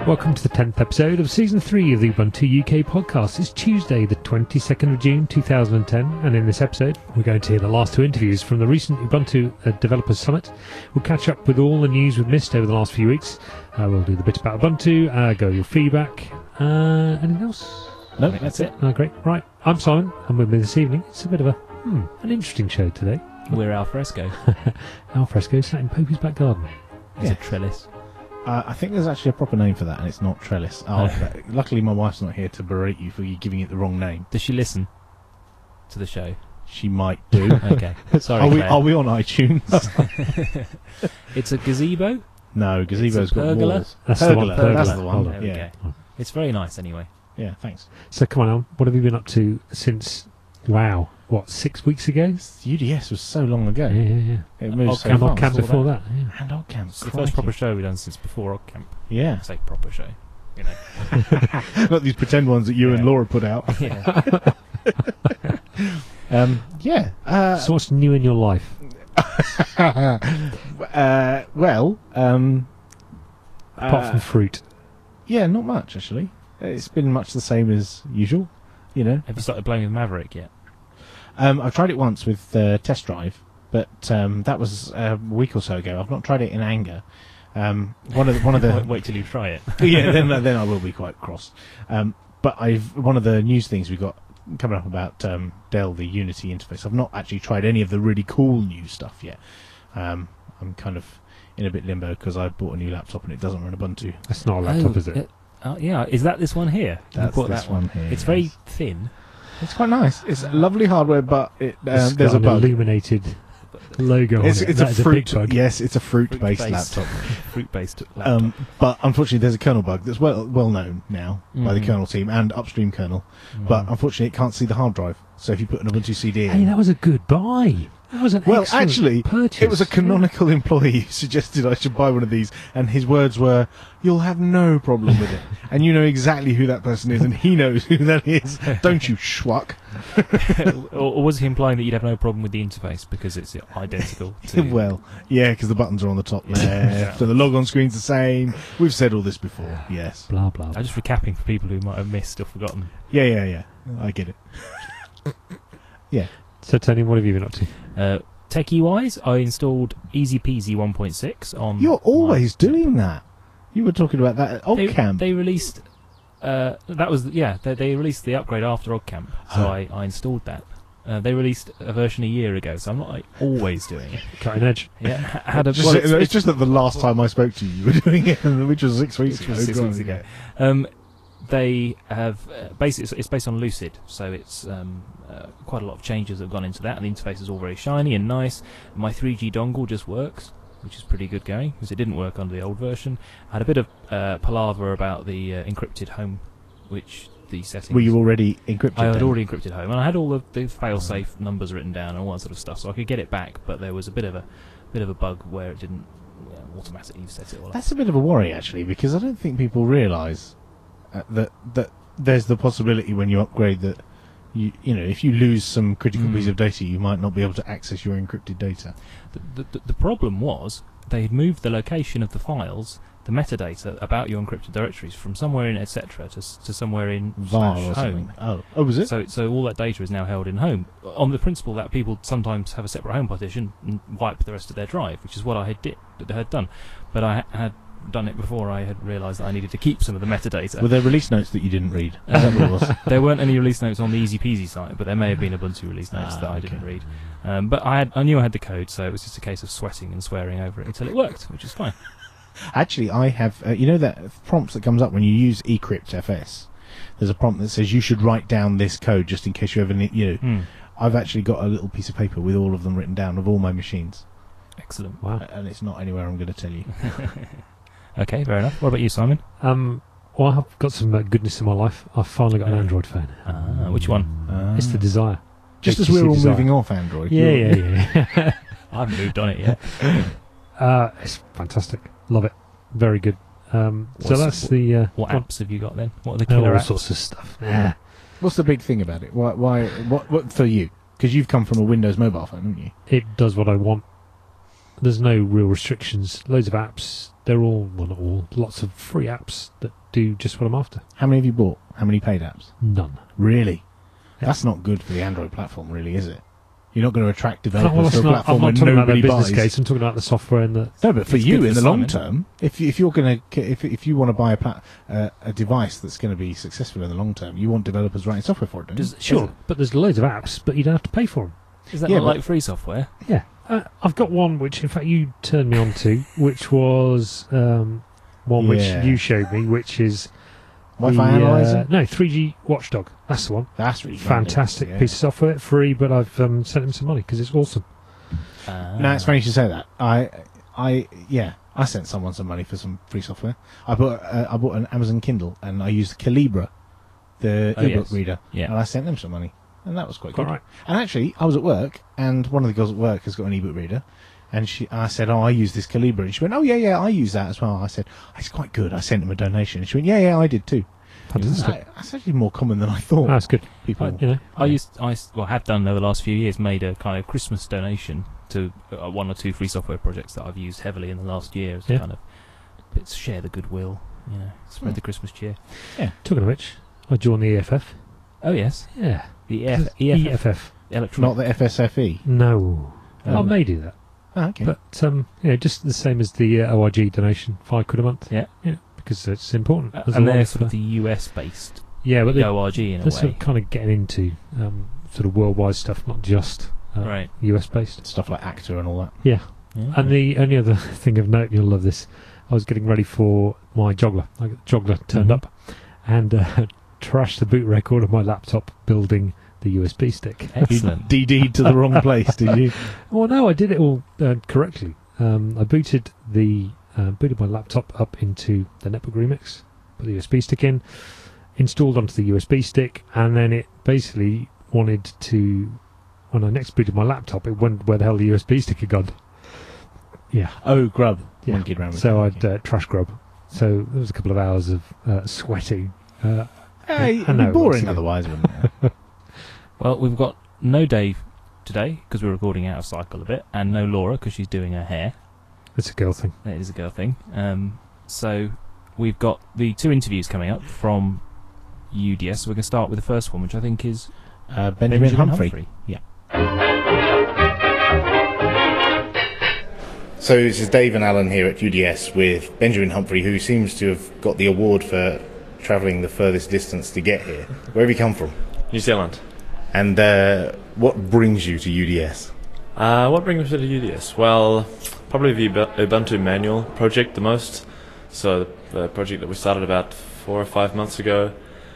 Welcome to the 10th episode of Season 3 of the Ubuntu UK podcast. It's Tuesday, the 22nd of June 2010, and in this episode we're going to hear the last two interviews from the recent Ubuntu Developers Summit. We'll catch up with all the news we've missed over the last few weeks. We'll do the bit about Ubuntu, go your feedback. Anything else? No, that's it. Great. Right, I'm Simon, and with me this evening, it's a bit of an interesting show today. We're Alfresco. Alfresco sat in Popey's back garden. It's a trellis. I think there's actually a proper name for that, and it's not trellis. Luckily, my wife's not here to berate you for you giving it the wrong name. Does she listen to the show? She might do. Okay. Sorry, Are we on iTunes? It's a gazebo? No, gazebo's got pergola? walls. That's the one. Pergola, that's the Hold one. on. There we Yeah. go. It's very nice anyway. Yeah, thanks. So come on, Al, what have you been up to since, 6 weeks ago? UDS was so long ago. Yeah. It moved so And fast. Camp before that. Yeah. And Oddcamp. It's the first proper show we've done since before Oddcamp. Yeah. I say proper show, you know. Not these pretend ones that you and Laura put out. Yeah. So what's new in your life? Apart from fruit. Yeah, not much, actually. It's been much the same as usual, you know. Have you started playing with Maverick yet? I've tried it once with Test Drive, but that was a week or so ago. I've not tried it in anger. One of the Wait till you try it. yeah, then I will be quite cross. But one of the news things we got coming up about Dell, the Unity interface. I've not actually tried any of the really cool new stuff yet. I'm kind of in a bit limbo because I bought a new laptop and it doesn't run Ubuntu. That's not a laptop, is it? Yeah. Is that this one here? That's You bought this that one here, It's yes. very thin. It's quite nice. It's lovely hardware, but It's there's got a an bug. illuminated logo It's on it. a That is fruit. big bug. Yes, it's a fruit-based Fruit-based. laptop. Fruit-based laptop. But unfortunately, there's a kernel bug that's well known now by the Mhm. kernel team and upstream kernel. But unfortunately, it can't see the hard drive. So if you put an Ubuntu CD in, Hey, that was a good buy. That was an excellent actually, purchase. it was a canonical employee who suggested I should buy one of these, and his words were, "You'll have no problem with it." And you know exactly who that person is, and he knows who that is. Don't you, schmuck? or was he implying that you'd have no problem with the interface because it's identical to... Well, yeah, because the buttons are on the top left, and the log on screen's the same. We've said all this before. Yes. Blah, blah. I'm just recapping for people who might have missed or forgotten. Yeah. I get it. Yeah. So, Tony, what have you been up to? Techie-wise, I installed Easy Peasy 1.6 on... You're always doing that. You were talking about that at Oddcamp. They released... They released the upgrade after Oddcamp, so I installed that. They released a version a year ago, so I'm not always doing it. Cutting edge. Yeah, had a... It's just that the last time I spoke to you, you were doing it, which was 6 weeks ago. 6 weeks ago. They have basically it's based on Lucid, so it's quite a lot of changes that have gone into that, and the interface is all very shiny and nice. My 3G dongle just works, which is pretty good going because it didn't work under the old version. I had a bit of palaver about the encrypted home, which the settings. Were you already encrypted? I had then? already encrypted home, and I had all of the fail-safe numbers written down and all that sort of stuff, so I could get it back. But there was a bit of a bug where it didn't automatically set it all up. That's a bit of a worry, actually, because I don't think people realise that there's the possibility when you upgrade that you know if you lose some critical piece of data, you might not be able to access your encrypted data. The problem was they had moved the location of the files, the metadata about your encrypted directories from somewhere in etc. to somewhere in VAR or /home. something. Oh, was it? So all that data is now held in home on the principle that people sometimes have a separate home partition and wipe the rest of their drive, which is what I had done. But I had done it before I had realised that I needed to keep some of the metadata. Were there release notes that you didn't read? Is that what it was? There weren't any release notes on the Easy Peasy site, but there may have been Ubuntu release notes that I didn't read. But I knew I had the code, so it was just a case of sweating and swearing over it until it worked, which is fine. Actually, I have. You know that prompts that comes up when you use eCryptFS. There's a prompt that says you should write down this code just in case you ever need. I've actually got a little piece of paper with all of them written down of all my machines. Excellent. Wow. And it's not anywhere I'm going to tell you. Okay, fair enough. What about you, Simon? Well, I've got some goodness in my life. I've finally got an Android phone. Which one? It's the Desire. Just as HTC we're all Desire. moving off Android. Yeah. I haven't moved on it yet. It's fantastic. Love it. Very good. So What's- that's the... What apps have you got then? What are the all killer apps? sorts of stuff. Yeah. What's the big thing about it? Why? What for you? Because you've come from a Windows mobile phone, haven't you? It does what I want. There's no real restrictions. Loads of apps they're all, well, not all, lots of free apps that do just what I'm after. How many have you bought? How many paid apps? None. Really? Yeah. That's not good for the Android platform, really, is it? You're not going to attract No, developers to a I'm platform not when talking about their nobody business buys. case. I'm talking about the software and the. No, but for It's you good in for the long Simon. term, if you're going to if you want to buy a device that's going to be successful in the long term, you want developers writing software for it, don't you? Sure, but there's loads of apps, but you don't have to pay for them. Is that Yeah, not but- like free software? Yeah. I've got one which, in fact, you turned me on to, which was one which Yeah. you showed me, which is Wi-Fi Analyzer. no, 3G Watchdog. That's the one. That's really Fantastic yeah. piece of software, free, but I've sent him some money because it's awesome. No, it's funny you should say that. I sent someone some money for some free software. I bought an Amazon Kindle and I used Calibra, the Oh, ebook yes. reader, Yeah. and I sent them some money, and that was quite Quite good. right. And actually, I was at work, and one of the girls at work has got an ebook reader, and I said, "Oh, I use this Calibra," and she went, "Oh yeah, I use that as well." I said, "It's quite good." I sent them a donation, and she went, "Yeah, I did too." Fantastic. That's actually more common than I thought. That's good. People, I have done over the last few years, made a kind of Christmas donation to one or two free software projects that I've used heavily in the last year as Yeah. kind of bit share the goodwill, spread the Christmas cheer. Talking of which, I joined the EFF. Oh yes, Yeah. the EFF. EFF, electronic. not the FSFE. No. Oh. I may do that. Oh, okay. But, just the same as the ORG donation, £5 a month. Yeah. Because it's important. There's a and lot they're of, sort of the US based yeah, but ORG in a they're sort way. of kind of getting into sort of worldwide stuff, not just Right. US based. Stuff like Actor and all that. Yeah. Yeah. And the only other thing of note, you'll love this, I was getting ready for my Joggler. The Joggler turned Mhm. up and trashed the boot record of my laptop building the USB stick. Excellent. You DD'd to the wrong place, did you? Well, no, I did it all correctly. I booted my laptop up into the Netbook Remix, put the USB stick in, installed onto the USB stick, and then it basically wanted to. When I next booted my laptop, it went where the hell the USB stick had gone. Yeah. Oh, grub. Yeah. Monkeyed around with So it. I'd trash grub. So there was a couple of hours of sweating. Hey, I it'd be know, boring what's it? otherwise, wouldn't it? Well, we've got no Dave today because we're recording out of cycle a bit, and no Laura because she's doing her hair. It's a girl thing. That is a girl thing. So we've got the two interviews coming up from UDS. So we're going to start with the first one, which I think is Benjamin Humphrey. Yeah. So this is Dave and Alan here at UDS with Benjamin Humphrey, who seems to have got the award for travelling the furthest distance to get here. Where have you come from? New Zealand. And what brings you to UDS? What brings me to UDS? Well, probably the Ubuntu manual project the most. So the project that we started about 4 or 5 months ago.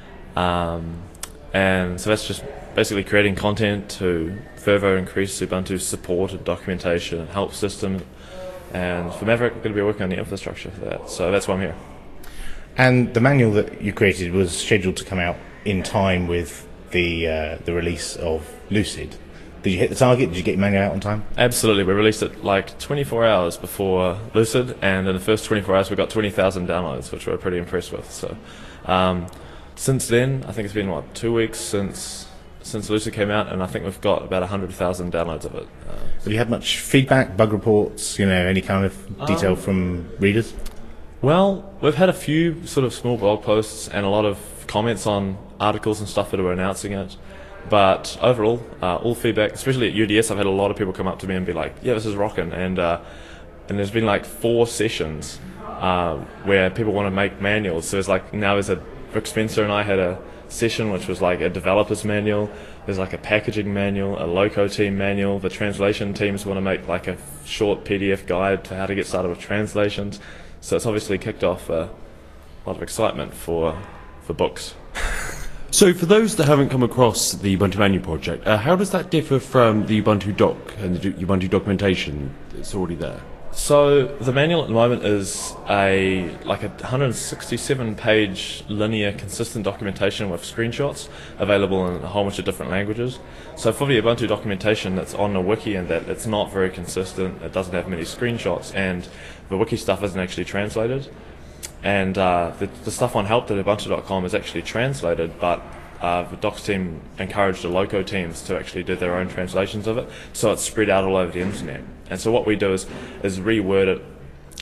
And so that's just basically creating content to further increase Ubuntu's support and documentation and help system. And for Maverick, we're going to be working on the infrastructure for that. So that's why I'm here. And the manual that you created was scheduled to come out in time with the release of Lucid. Did you hit the target? Did you get your manual out on time? Absolutely. We released it like 24 hours before Lucid, and in the first 24 hours we got 20,000 downloads, which we're pretty impressed with. So since then, I think it's been, 2 weeks since Lucid came out, and I think we've got about 100,000 downloads of it. Have you had much feedback, bug reports, any kind of detail from readers? Well, we've had a few sort of small blog posts and a lot of comments on articles and stuff that were announcing it. But overall, all feedback, especially at UDS, I've had a lot of people come up to me and be like, yeah, this is rocking. And there's been like 4 sessions where people want to make manuals. So Rick Spencer and I had a session which was like a developer's manual. There's like a packaging manual, a loco team manual. The translation teams want to make like a short PDF guide to how to get started with translations. So it's obviously kicked off a lot of excitement for books. So for those that haven't come across the Ubuntu Manual project, how does that differ from the Ubuntu doc and the Ubuntu documentation that's already there? So the manual at the moment is a 167-page linear consistent documentation with screenshots available in a whole bunch of different languages. So for the Ubuntu documentation that's on the wiki, and that it's not very consistent, it doesn't have many screenshots, and the wiki stuff isn't actually translated. And the stuff on help.ubuntu.com is actually translated, but the docs team encouraged the loco teams to actually do their own translations of it, so it's spread out all over the internet. And so what we do is reword it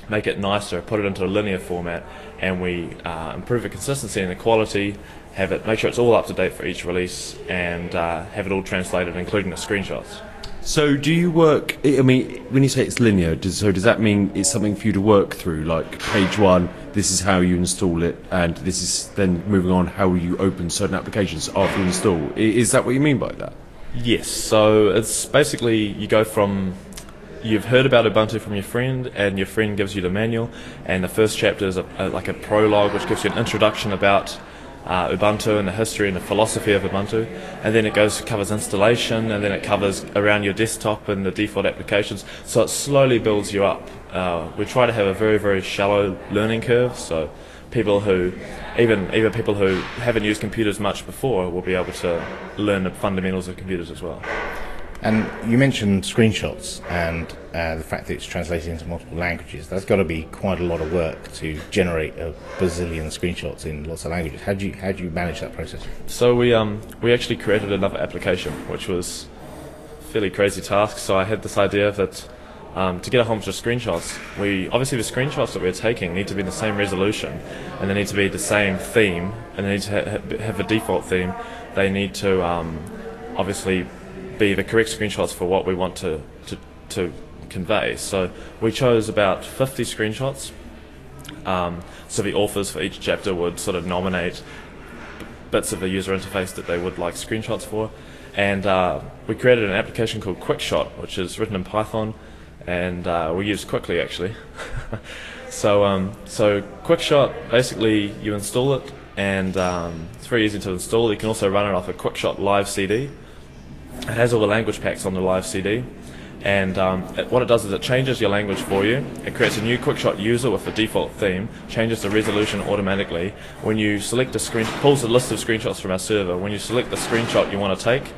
make it nicer, put it into a linear format, and we improve the consistency and the quality, make sure it's all up to date for each release, and have it all translated, including the screenshots. So do you work, I mean, when you say it's linear, does that mean it's something for you to work through, like page 1, this is how you install it, and this is then moving on how you open certain applications after you install? Is that what you mean by that? Yes, so it's basically you go from, you've heard about Ubuntu from your friend, and your friend gives you the manual, and the first chapter is like a prologue which gives you an introduction about Ubuntu and the history and the philosophy of Ubuntu, and then it covers installation, and then it covers around your desktop and the default applications, so it slowly builds you up. We try to have a very, very shallow learning curve, so people who, even people who haven't used computers much before, will be able to learn the fundamentals of computers as well. And you mentioned screenshots and the fact that it's translated into multiple languages. That's got to be quite a lot of work to generate a bazillion screenshots in lots of languages. How do you manage that process? So we actually created another application, which was a fairly crazy task. So I had this idea that to get a whole bunch of screenshots, obviously the screenshots that we're taking need to be the same resolution, and they need to be the same theme, and they need to have a default theme. They need to obviously be the correct screenshots for what we want to convey. So we chose about 50 screenshots. So the authors for each chapter would sort of nominate bits of the user interface that they would like screenshots for, and we created an application called QuickShot, which is written in Python, and we used Quickly actually. So QuickShot, basically you install it, and it's very easy to install. You can also run it off a QuickShot live CD. It has all the language packs on the live CD, and what it does is it changes your language for you. It creates a new QuickShot user with the default theme, changes the resolution automatically. When you select a screen, pulls a list of screenshots from our server. When you select the screenshot you want to take,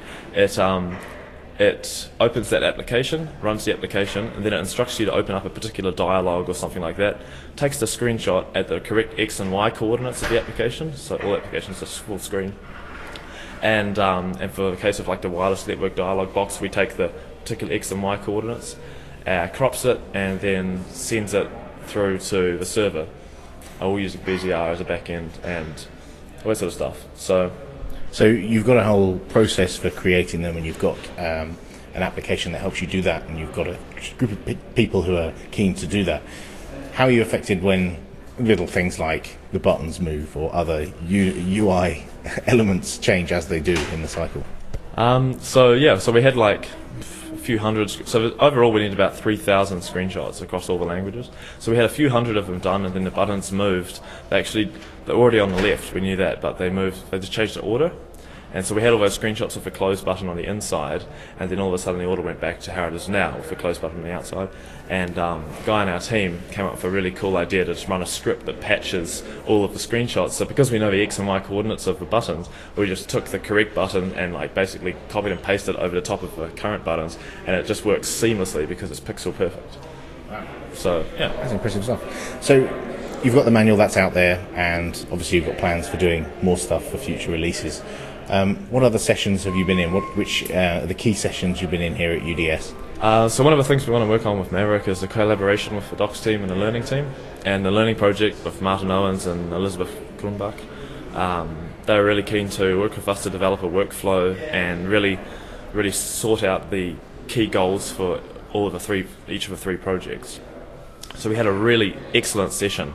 it opens that application, runs the application, and then it instructs you to open up a particular dialog or something like that. Takes the screenshot at the correct X and Y coordinates of the application, so all applications are full screen. And for the case of like the wireless network dialog box, we take the particular X and Y coordinates, crops it, and then sends it through to the server. We're using BZR as a backend and all that sort of stuff. So you've got a whole process for creating them, and you've got an application that helps you do that, and you've got a group of people who are keen to do that. How are you affected when little things like the buttons move or other UI elements change as they do in the cycle? So we had like a few hundred. So overall, we need about 3,000 screenshots across all the languages. So we had a few hundred of them done, and then the buttons moved. They're already on the left. We knew that, but they moved. They just changed the order. And so we had all those screenshots with the close button on the inside, and then all of a sudden the order went back to how it is now with the close button on the outside. And a guy on our team came up with a really cool idea to just run a script that patches all of the screenshots. So because we know the X and Y coordinates of the buttons, we just took the correct button and like basically copied and pasted it over the top of the current buttons, and it just works seamlessly because it's pixel perfect. Wow. So yeah, that's impressive stuff. So you've got the manual that's out there, and obviously you've got plans for doing more stuff for future releases. What other sessions have you been in? Which are the key sessions you've been in here at UDS? So one of the things we want to work on with Maverick is the collaboration with the Docs team and the learning team, and the learning project with Martin Owens and Elizabeth Krumbach. They're really keen to work with us to develop a workflow and really sort out the key goals for each of the three projects. So we had a really excellent session.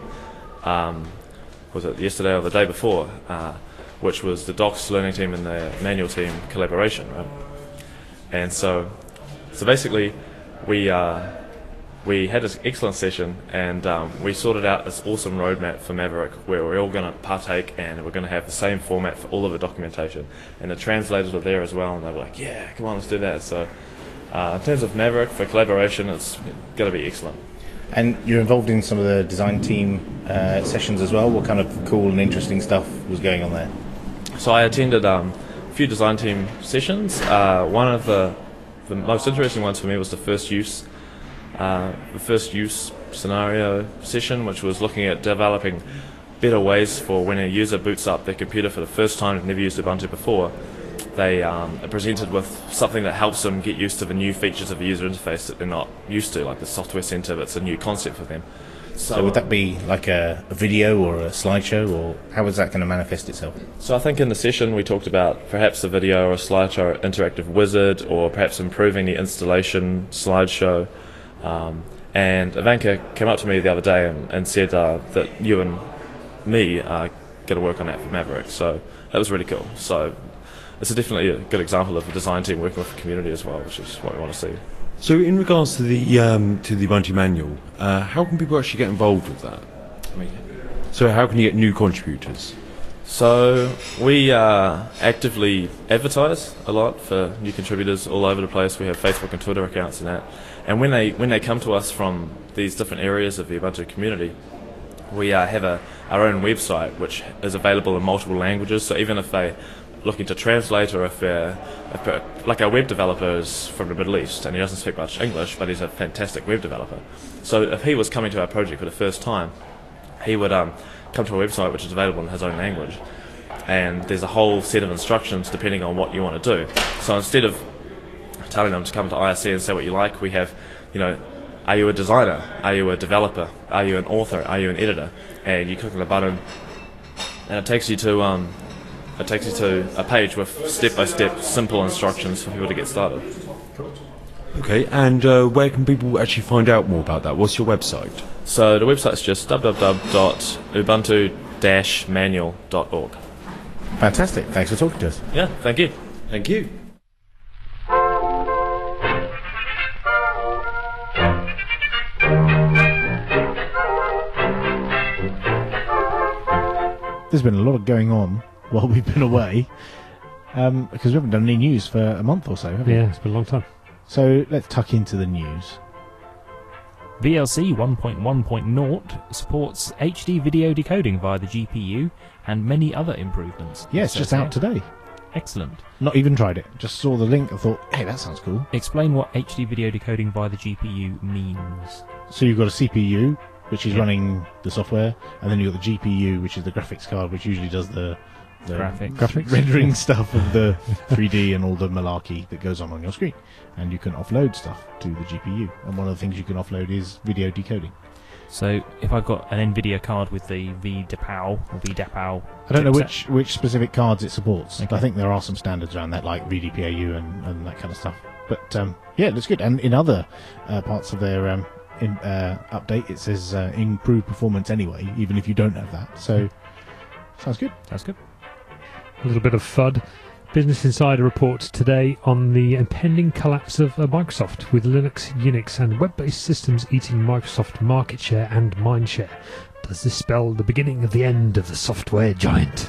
Was it yesterday or the day before? Which was the Docs learning team and the manual team collaboration, right? And so basically, we had this excellent session, and we sorted out this awesome roadmap for Maverick, where we're all going to partake, and we're going to have the same format for all of the documentation. And the translators were there as well, and they were like, "Yeah, come on, let's do that." So, in terms of Maverick for collaboration, it's going to be excellent. And you're involved in some of the design team sessions as well. What kind of cool and interesting stuff was going on there? So I attended a few design team sessions. One of the most interesting ones for me was the first use scenario session, which was looking at developing better ways for when a user boots up their computer for the first time and never used Ubuntu before. They are presented with something that helps them get used to the new features of the user interface that they're not used to, like the software center. That's a new concept for them. So would that be like a video or a slideshow, or how is that going to manifest itself? So I think in the session we talked about perhaps a video or a slideshow interactive wizard, or perhaps improving the installation slideshow. And Ivanka came up to me the other day and said that you and me are going to work on that for Maverick. So that was really cool. So it's definitely a good example of a design team working with the community as well, which is what we want to see. So in regards to the Ubuntu manual, how can people actually get involved with that? So how can you get new contributors? So we actively advertise a lot for new contributors all over the place. We have Facebook and Twitter accounts and that. And when they come to us from these different areas of the Ubuntu community, we have our own website which is available in multiple languages. So even if they're looking to translate, or if like our web developer is from the Middle East and he doesn't speak much English, but he's a fantastic web developer. So if he was coming to our project for the first time, he would come to a website which is available in his own language, and there's a whole set of instructions depending on what you want to do. So instead of telling them to come to IRC and say what you like, we have, are you a designer? Are you a developer? Are you an author? Are you an editor? And you click on the button, and it takes you to a page with step-by-step simple instructions for people to get started. Okay, and where can people actually find out more about that? What's your website? So the website's just www.ubuntu-manual.org. Fantastic. Thanks for talking to us. Yeah, thank you. Thank you. There's been a lot of going on while we've been away, because we haven't done any news for a month or so, have we? Yeah, it's been a long time. So let's tuck into the news. VLC 1.1.0 supports HD video decoding via the GPU and many other improvements. Yeah, it's just out today. Excellent. Not even tried it. Just saw the link and thought, hey, that sounds cool. Explain what HD video decoding via the GPU means. So you've got a CPU, which is running the software, and then you've got the GPU, which is the graphics card, which usually does the graphics rendering stuff of the 3D and all the malarkey that goes on your screen. And you can offload stuff to the GPU. And one of the things you can offload is video decoding. So if I've got an NVIDIA card with the VDAPAL or VDAPAL, I don't know which specific cards it supports. Okay. I think there are some standards around that, like VDPAU and that kind of stuff. But yeah, it looks good. And in other parts of their update, it says improved performance anyway, even if you don't have that. So sounds good. That's good. A little bit of FUD. Business Insider reports today on the impending collapse of Microsoft, with Linux, Unix and web-based systems eating Microsoft market share and mind share. Does this spell the beginning of the end of the software giant?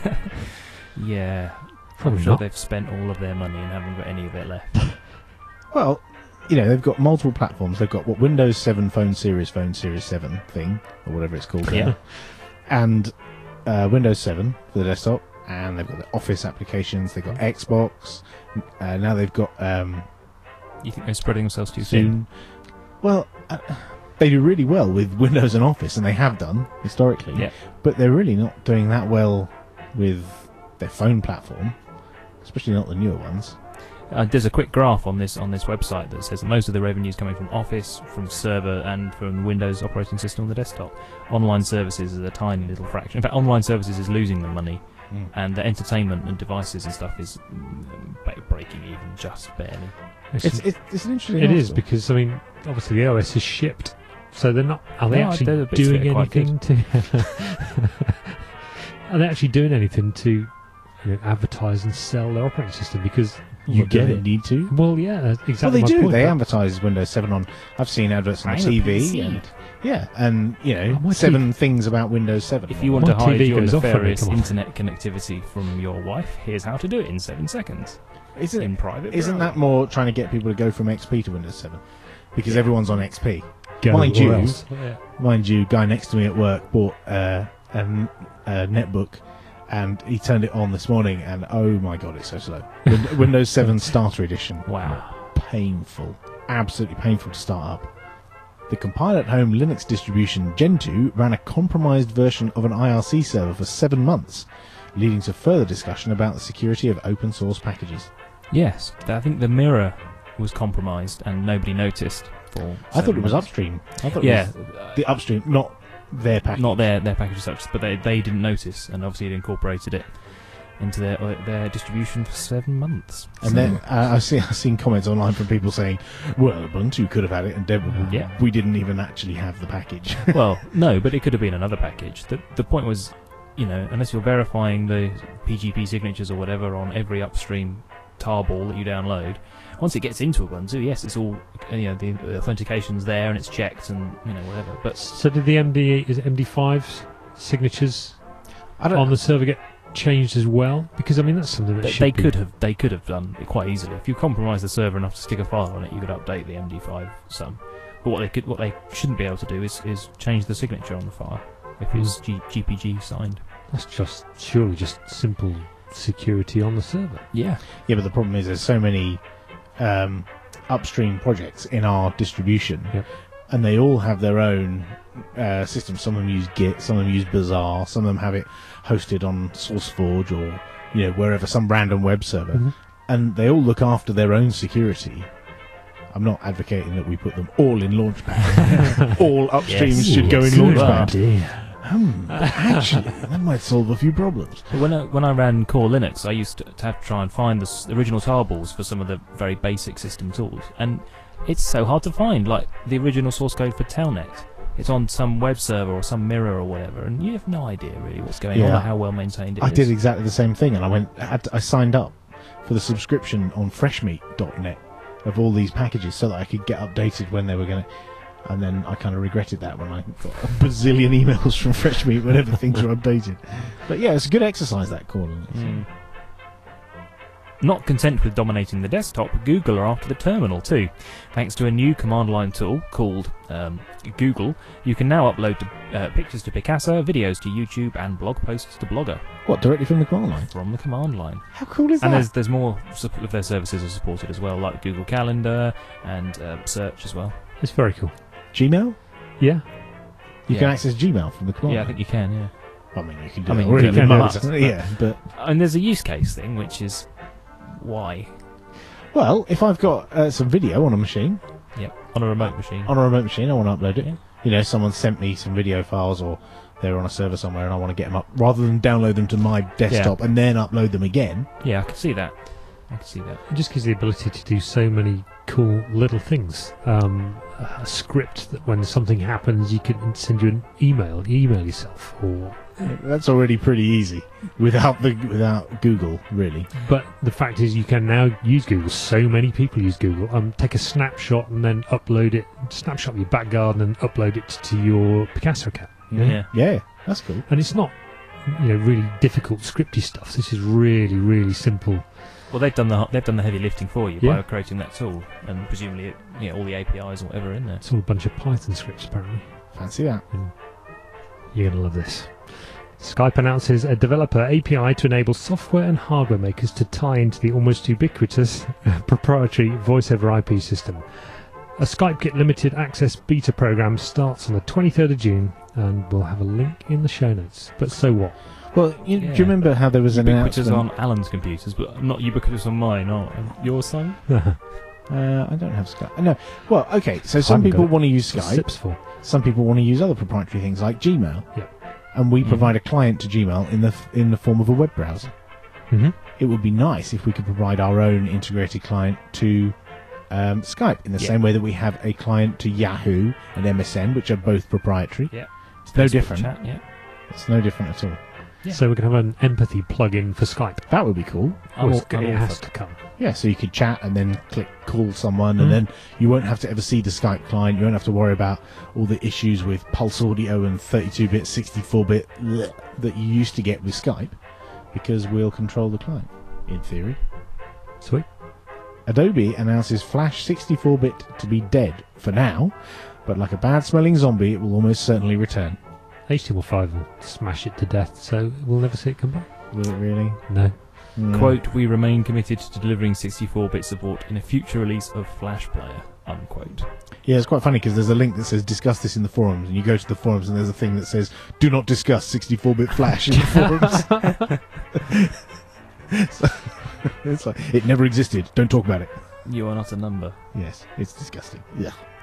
Yeah. Probably I'm sure not. they've spent all of their money and haven't got any of it left. Well, they've got multiple platforms. They've got what Windows 7 Phone Series 7 thing, or whatever it's called Yeah. now, and Windows 7 for the desktop, and they've got the Office applications. They've got Xbox. Now they've got You think they're spreading themselves too soon. thin? Well, they do really well with Windows and Office, and they have done historically. Yeah. But they're really not doing that well with their phone platform, especially not the newer ones. There's a quick graph on this website that says that most of the revenue is coming from Office, from server, and from Windows operating system on the desktop. Online services is a tiny little fraction. In fact, online services is losing them money, and the entertainment and devices and stuff is breaking even just barely. It's an interesting. It is, article. because obviously the OS is shipped, so they're not. Are they No, actually the bits doing that are quite anything to? Are they actually doing anything to advertise and sell their operating system? Because you get don't it. need to. Well, yeah, that's Well, exactly. they my do. point, They but- advertise Windows 7 on. I've seen adverts on the I'm a TV, PC. and my 7 things about Windows 7. If you want My to hide TV your goes off on me, nefarious come on. internet connectivity from your wife, here's how to do it in 7 seconds. In private Isn't that browser. more trying to get people to go from XP to Windows 7? Because everyone's on XP. Go Mind or you, else. Yeah. Mind you, guy next to me at work bought a netbook, and he turned it on this morning, and oh my god, it's so slow. Windows 7 Starter Edition. Wow. Painful. Absolutely painful to start up. The compile-at-home Linux distribution Gentoo ran a compromised version of an IRC server for 7 months, leading to further discussion about the security of open-source packages. Yes, I think the mirror was compromised and nobody noticed. I thought it was months. upstream. I thought Yeah, it was the upstream, not their package. not their package as such, but they didn't notice, and obviously it incorporated it into their distribution for 7 months. And then I've seen comments online from people saying, "Well, Ubuntu could have had it, and Yeah. we didn't even actually have the package." Well, no, but it could have been another package. The point was, unless you're verifying the PGP signatures or whatever on every upstream tarball that you download, once it gets into Ubuntu, yes, it's all the authentication's there and it's checked and whatever. But So did the MD5 signatures I don't. on the server get changed as well? Because I mean that's something that they should be. could have done it quite easily. If you compromise the server enough to stick a file on it, you could update the MD5 some. But what they shouldn't be able to do is change the signature on the file if it's GPG signed. That's surely just simple security on the server. Yeah. Yeah, but the problem is there's so many upstream projects in our distribution, Yep. and they all have their own systems. Some of them use Git, some of them use Bazaar, some of them have it hosted on SourceForge or wherever, some random web server, Mhm. and they all look after their own security. I'm not advocating that we put them all in Launchpad. All upstreams Yes. should go in Good Launchpad. idea. Actually, that might solve a few problems. But when I ran Core Linux, I used to have to try and find the original tarballs for some of the very basic system tools, and it's so hard to find. Like the original source code for Telnet, it's on some web server or some mirror or whatever, and you have no idea really what's going on Yeah. or how well maintained it I is. did exactly the same thing, and I signed up for the subscription on freshmeat.net of all these packages so that I could get updated when they were going to. And then I kind of regretted that when I got a bazillion emails from Freshmeat whenever things were updated. But yeah, it's a good exercise, that call. Not content with dominating the desktop, Google are after the terminal too. Thanks to a new command line tool called Google, you can now upload pictures to Picasa, videos to YouTube, and blog posts to Blogger What, directly from the command line? from the command line. How cool is And that? there's more of their services are supported as well, like Google Calendar and Search as well. It's very cool. Gmail? Yeah. You Yeah. can access Gmail from the command Yeah, I line. think you can, yeah. I mean, you can do I that mean, already you with can, Maps. but- Yeah, but... And there's a use case thing, which is why? Well, if I've got some video on a machine, Yep, on a remote machine. I want to upload it. Yeah. Someone sent me some video files, or they're on a server somewhere, and I want to get them up, rather than download them to my desktop and then upload them again. Yeah, I can see that. It just gives the ability to do so many cool little things. A script that when something happens, you can send you an email, email yourself, or. That's already pretty easy without Google, really. But the fact is, you can now use Google. So many people use Google. Take a snapshot and then upload it. Snapshot of your back garden and upload it to your Picasa account. Yeah. Yeah, that's cool. And it's not, really difficult scripty stuff. This is really, really simple. Well, they've done the heavy lifting for you Yeah. by creating that tool, and presumably, all the APIs or whatever are in there. It's all a bunch of Python scripts, apparently. Fancy that. You're going to love this. Skype announces a developer API to enable software and hardware makers to tie into the almost ubiquitous proprietary voice over IP system. A SkypeKit limited access beta program starts on the 23rd of June, and we'll have a link in the show notes. But so what? Well, do you remember how there was an Ubiquitous announcement? on Alan's computers, but not ubiquitous on mine, or your son? I don't have Skype. No. Well, okay. So some haven't people got it. want to use What's Skype. SIPs for? Some people want to use other proprietary things like Gmail. Yep. And we provide a client to Gmail in the form of a web browser. Mm-hmm. It would be nice if we could provide our own integrated client to Skype in the same way that we have a client to Yahoo and MSN, which are both proprietary. Yeah. It's no Facebook different. Chat, yeah. It's no different at all. Yeah. So we can have an empathy plug-in for Skype. That would be cool. I'm all it has for- to come. Yeah, so you could chat and then click call someone, and then you won't have to ever see the Skype client. You won't have to worry about all the issues with Pulse Audio and 32-bit, 64-bit that you used to get with Skype, because we'll control the client, in theory. Sweet. Adobe announces Flash 64-bit to be dead for now, but like a bad-smelling zombie, it will almost certainly return. HTML5 will smash it to death, so we'll never see it come back. Will it really? No. Quote, we remain committed to delivering 64-bit support in a future release of Flash Player, unquote. Yeah, it's quite funny because there's a link that says discuss this in the forums, and you go to the forums and there's a thing that says do not discuss 64-bit Flash in the forums. So, it's like, it never existed, don't talk about it. You are not a number. Yes, it's disgusting. Yeah.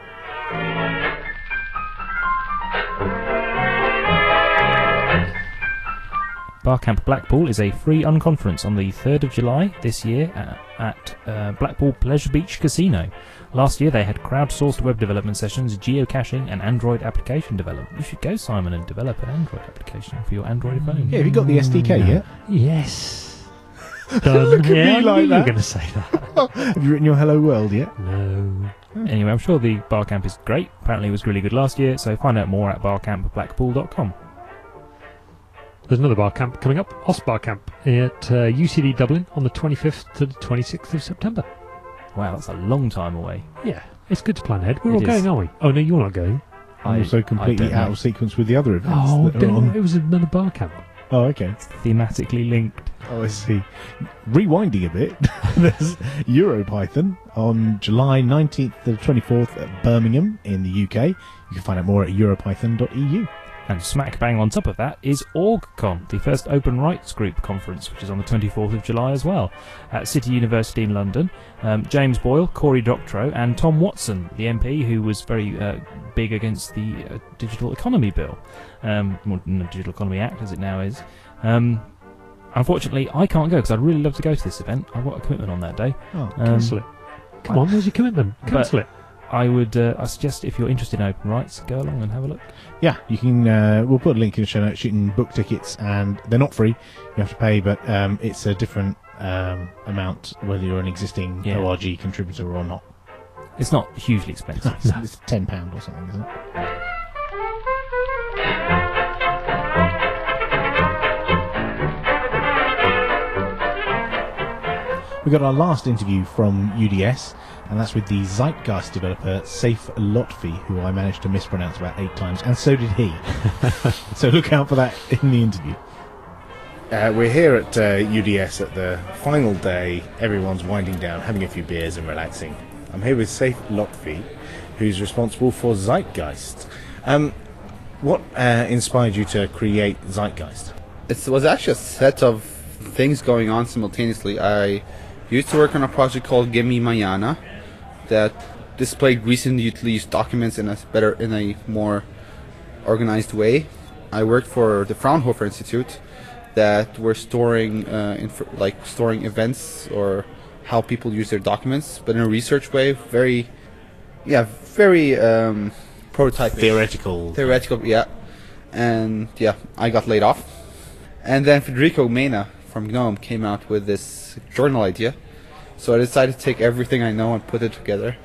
Barcamp Blackpool is a free unconference on the 3rd of July this year at Blackpool Pleasure Beach Casino. Last year they had crowdsourced web development sessions, geocaching and Android application development. You should go, Simon, and develop an Android application for your Android phone. Yeah, have you got the SDK yet? Yes. Done. Look at me Yeah, I like knew you that. were going to say that. Have you written your hello world yet? No. Anyway, I'm sure the Barcamp is great. Apparently it was really good last year, so find out more at barcampblackpool.com. There's another bar camp coming up, Bar Camp, at UCD Dublin on the 25th to the 26th of September. Wow, that's a long time away. Yeah, it's good to plan ahead. We're It all is. going, aren't we? Oh, no, you're not going. I'm also completely don't out know. of sequence with the other events Oh, that are no, on. it was another bar camp. Oh, okay. Thematically linked. Oh, I see. Rewinding a bit, there's EuroPython on July 19th to the 24th at Birmingham in the UK. You can find out more at europython.eu. And smack bang on top of that is OrgCon, the first open rights group conference, which is on the 24th of July as well, at City University in London. James Boyle, Cory Doctorow, and Tom Watson, the MP who was very big against the Digital Economy Bill, Digital Economy Act as it now is. Unfortunately, I can't go because I'd really love to go to this event. I've got a commitment on that day. Oh, Cancel it. Come on, where's your commitment? Cancel it. I would I suggest if you're interested in open rights, go along and have a look. yeah, you can. We'll put a link in the show notes. You can book tickets, and they're not free. You have to pay, but it's a different amount whether you're an existing Yeah. ORG contributor or not. It's not hugely expensive. It's £10 or something, isn't it? We got our last interview from UDS, and that's with the Zeitgeist developer Saif Lotfi, who I managed to mispronounce about 8 times, and so did he. So look out for that in the interview. We're here at UDS at the final day. Everyone's winding down, having a few beers and relaxing. I'm here with Saif Lotfi, who's responsible for Zeitgeist. What inspired you to create Zeitgeist? It was actually a set of things going on simultaneously. I used to work on a project called Gimme Mayana that displayed recently used documents in a more organized way. I worked for the Fraunhofer Institute that were storing storing events or how people use their documents, but in a research way, very prototype Theoretical. yeah. And yeah, I got laid off. And then Federico Mena from GNOME came out with this journal idea. So I decided to take everything I know and put it together.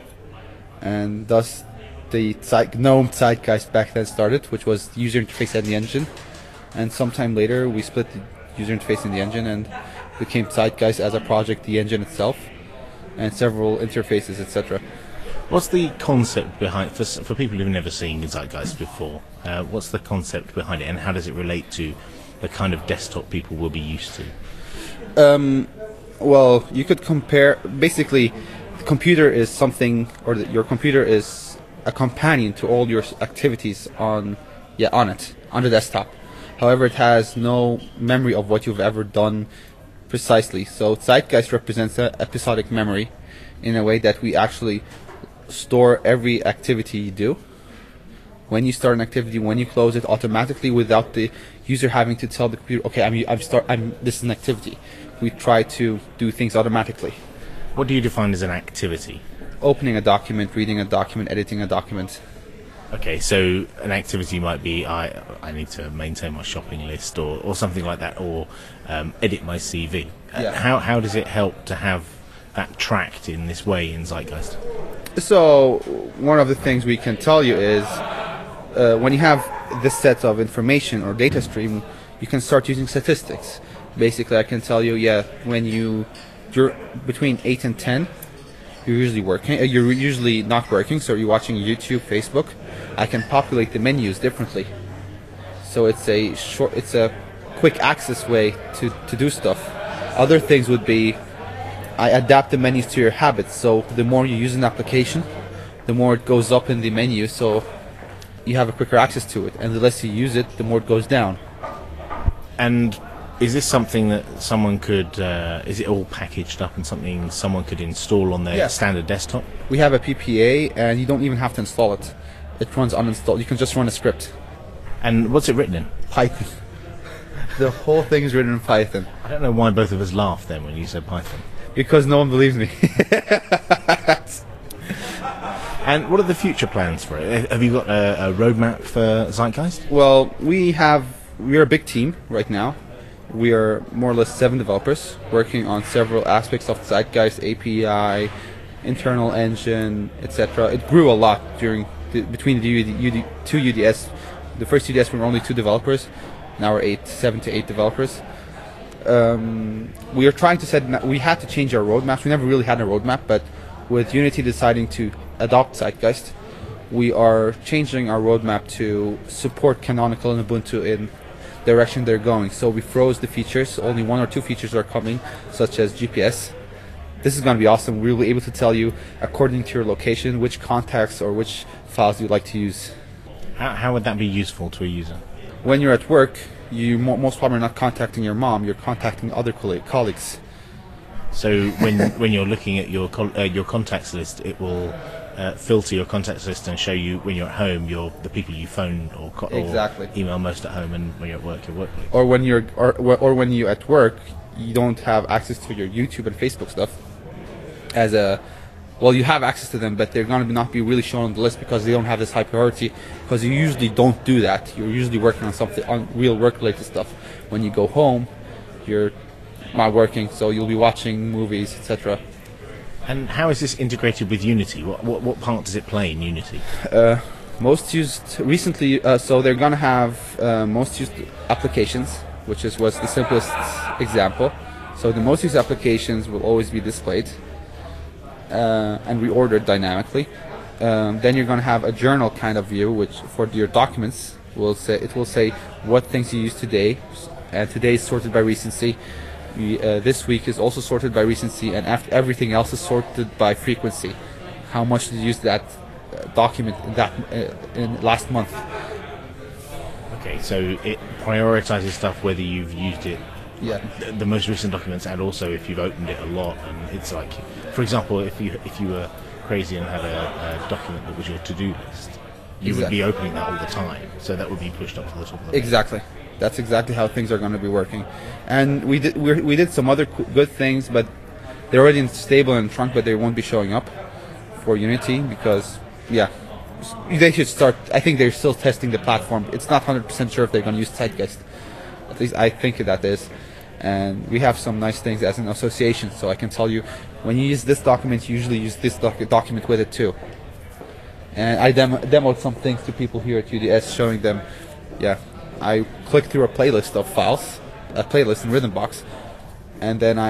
And thus the GNOME Zeitgeist back then started, which was the user interface and the engine. And sometime later we split the user interface and the engine and became Zeitgeist as a project, the engine itself, and several interfaces, etc. What's the concept behind, for people who've never seen Zeitgeist before, what's the concept behind it, and how does it relate to the kind of desktop people will be used to? Well, you could compare. Basically, the computer is something, or your computer is a companion to all your activities on the desktop. However, it has no memory of what you've ever done precisely. So Zeitgeist represents an episodic memory in a way that we actually store every activity you do. When you start an activity, when you close it, automatically without the user having to tell the computer, okay, this is an activity. We try to do things automatically. What do you define as an activity? Opening a document, reading a document, editing a document. Okay, so an activity might be I need to maintain my shopping list or something like that, or edit my CV. Yeah. How does it help to have that tracked in this way in Zeitgeist? So one of the things we can tell you is when you have this set of information or data stream, you can start using statistics. Basically, I can tell you, when you're between 8 and 10, you're usually working. You're usually not working, so you're watching YouTube, Facebook. I can populate the menus differently. So it's a quick access way to do stuff. Other things would be I adapt the menus to your habits. So the more you use an application, the more it goes up in the menu. So you have a quicker access to it, and the less you use it, the more it goes down. And Is this something that someone could? Is it all packaged up and something someone could install on their Yeah. standard desktop? We have a PPA, and you don't even have to install it. It runs uninstalled. You can just run a script. And what's it written in? Python. The whole thing is written in Python. I don't know why both of us laughed then when you said Python. Because no one believes me. And what are the future plans for it? Have you got a roadmap for Zeitgeist? Well, we're a big team right now. We are more or less 7 developers working on several aspects of Zeitgeist, API, internal engine, etc. It grew a lot between the two UDS. The first UDS we were only 2 developers. Now we're 7 to 8 developers. We are trying to we had to change our roadmaps. We never really had a roadmap, but with Unity deciding to adopt Zeitgeist, we are changing our roadmap to support Canonical and Ubuntu in the direction they're going. So we froze the features. Only 1 or 2 features are coming, such as GPS. This is going to be awesome. We'll be able to tell you, according to your location, which contacts or which files you'd like to use. How would that be useful to a user? When you're at work, you most probably are not contacting your mom. You're contacting other colleagues. So when you're looking at your contacts list, it will filter your contacts list and show you when you're at home the people you phone or Exactly. email most at home, and when you're at work, your work. Or when you're at work, you don't have access to your YouTube and Facebook stuff. You have access to them, but they're going to not be really shown on the list because they don't have this high priority. Because you usually don't do that. You're usually working on real work-related stuff. When you go home, you're not working, so you'll be watching movies, etc. And how is this integrated with Unity? What part does it play in Unity? Most used recently, so they're going to have most used applications, which was the simplest example. So the most used applications will always be displayed and reordered dynamically. Then you're going to have a journal kind of view, which for your documents will say what things you use today, and today is sorted by recency. This week is also sorted by recency, and everything else is sorted by frequency. How much did you use that document in last month? Okay, so it prioritizes stuff whether you've used it. Yeah. The most recent documents, and also if you've opened it a lot. And it's like, for example, if you were crazy and had a document that was your to-do list, you would be opening that all the time. So that would be pushed up to the top of the list. Exactly. That's exactly how things are going to be working. And we did some other good things, but they're already stable in trunk, but they won't be showing up for Unity because, they should start. I think they're still testing the platform. It's not 100% sure if they're going to use Zeitgeist. At least I think that is. And we have some nice things as an association, so I can tell you, when you use this document, you usually use this document with it too. And I demoed some things to people here at UDS, showing them, I clicked through a playlist of files, a playlist in Rhythmbox, and then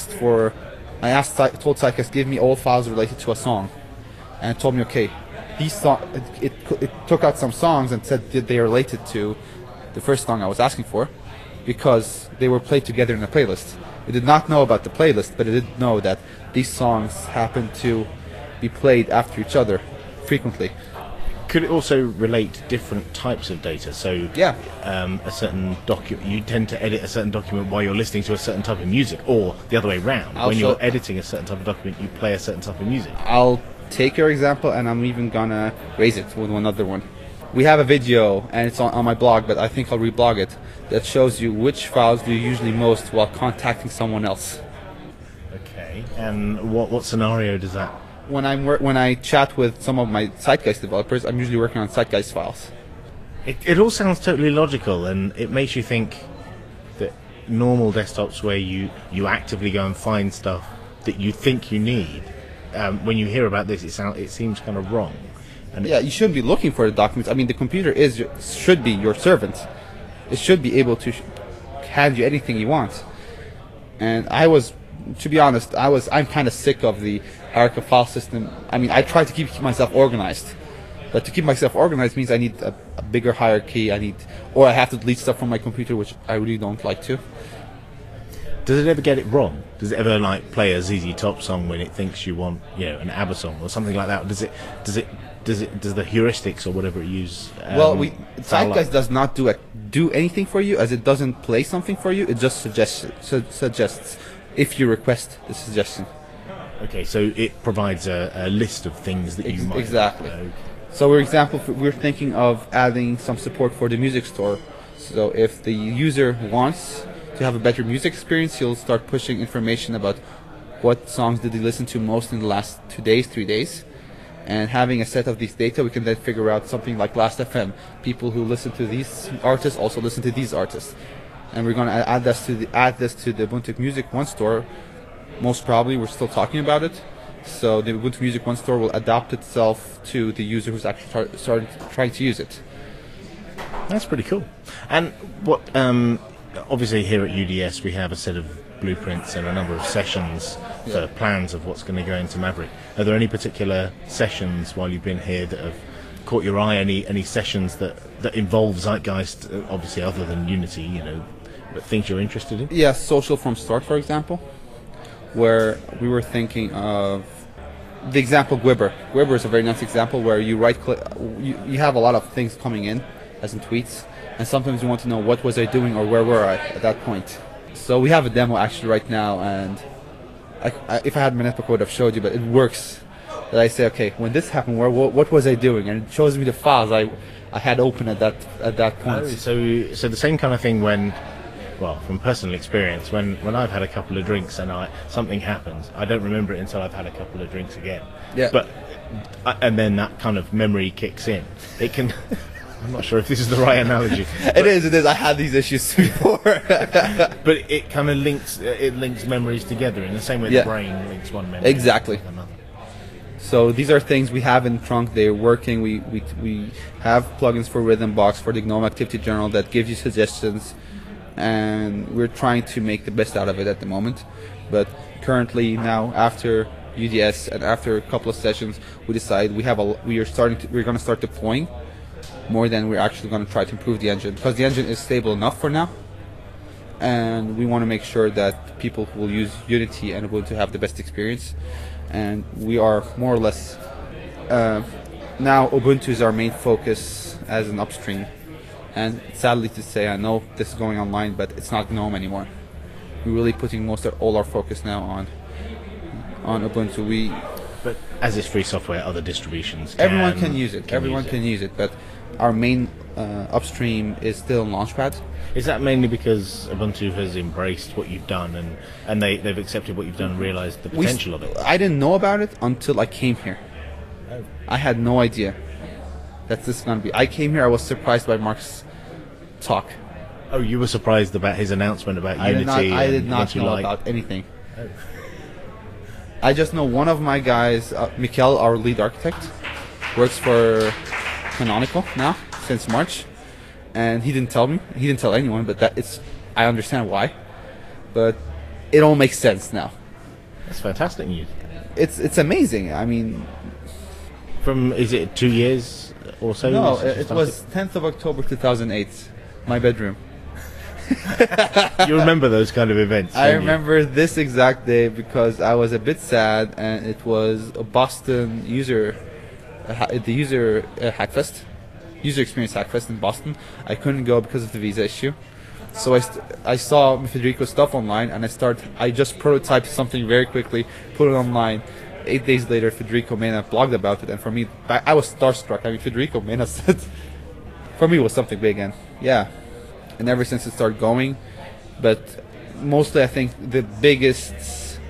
told Zeitgeist, give me all files related to a song, and it told me, okay, it took out some songs and said that they are related to the first song I was asking for, because they were played together in a playlist. It did not know about the playlist, but it did know that these songs happen to be played after each other frequently. Could it also relate to different types of data? So, a certain document, you tend to edit a certain document while you're listening to a certain type of music, or the other way around. When you're editing a certain type of document, you play a certain type of music. I'll take your example, and I'm even gonna raise it with another one. We have a video, and it's on my blog, but I think I'll reblog it, that shows you which files do you usually most while contacting someone else. Okay, and what scenario does that? When I chat with some of my Zeitgeist developers, I'm usually working on Zeitgeist files. It all sounds totally logical, and it makes you think that normal desktops where you actively go and find stuff that you think you need, when you hear about this, it seems kind of wrong. And you shouldn't be looking for the documents. I mean, the computer should be your servant. It should be able to hand you anything you want. And to be honest, I'm kind of sick of the hierarchical file system. I mean, I try to keep myself organized, but to keep myself organized means I need a bigger hierarchy. Or I have to delete stuff from my computer, which I really don't like to. Does it ever get it wrong? Does it ever play a ZZ Top song when it thinks you want, an ABBA song or something like that? Does it does the heuristics or whatever it uses? Well, sound Zeitgeist does not do anything for you, as it doesn't play something for you. It just suggests if you request the suggestion. Okay, so it provides a list of things that you might... Exactly. Okay. So, for example, we're thinking of adding some support for the music store. So if the user wants to have a better music experience, he'll start pushing information about what songs did he listen to most in the last 2 days, 3 days. And having a set of these data, we can then figure out something like Last.fm. People who listen to these artists also listen to these artists. And we're going to add this to the Ubuntu Music One store. Most probably, we're still talking about it. So the Ubuntu Music One store will adapt itself to the user who's actually trying to use it. That's pretty cool. And what? Obviously, here at UDS, we have a set of blueprints and a number of sessions for plans of what's going to go into Maverick. Are there any particular sessions while you've been here that have caught your eye? Any sessions that involve Zeitgeist, obviously other than Unity, but things you're interested in? Yeah, Social from Start, for example, where we were thinking of the example Gwibber. Gwibber is a very nice example where you right-click, you have a lot of things coming in, as in tweets, and sometimes you want to know what was I doing or where were I at that point. So we have a demo actually right now, and if I had my netbook, I would have showed you, but it works. That I say, okay, when this happened, what was I doing? And it shows me the files I had open at that point. So the same kind of thing when, well, from personal experience, when I've had a couple of drinks and something happens, I don't remember it until I've had a couple of drinks again. Yeah. And then that kind of memory kicks in. It can. I'm not sure if this is the right analogy. It is. I had these issues before. But it kind of links memories together in the same way the brain links one memory Exactly. to another. So these are things we have in Trunk. They're working. We have plugins for Rhythmbox, for the GNOME Activity Journal that gives you suggestions, and we're trying to make the best out of it at the moment. But currently now, after UDS and after a couple of sessions, we decide we're going to start deploying more than we're actually going to try to improve the engine, because the engine is stable enough for now, and we want to make sure that people who will use Unity and Ubuntu have the best experience. And we are more or less now Ubuntu is our main focus as an upstream, and sadly to say, I know this is going online, but it's not GNOME anymore. We're really putting all our focus now on Ubuntu. But as it's free software, other distributions everyone can use it. Everyone can use it, but our main upstream is still Launchpad. Is that mainly because Ubuntu has embraced what you've done and they've accepted what you've done and realised the potential of it? I didn't know about it until I came here. Oh. I had no idea that this is going to be. I came here, I was surprised by Mark's talk. Oh, you were surprised about his announcement about Unity? I did not know about anything. Oh. I just know one of my guys, Mikkel, our lead architect, works for Canonical now since March, and he didn't tell me. He didn't tell anyone, but I understand why. But it all makes sense now. That's fantastic news. It's amazing. I mean, is it 2 years or so? No, it was 10th of October 2008. My bedroom. You remember those kind of events? I remember this exact day because I was a bit sad, and it was a Boston user Hackfest, user experience Hackfest in Boston. I couldn't go because of the visa issue, so I saw Federico's stuff online, and I just prototyped something very quickly, put it online. 8 days later, Federico Mena blogged about it, and for me, I was starstruck. I mean, Federico Mena said, for me, it was something big, and yeah. And ever since it started going, but mostly I think the biggest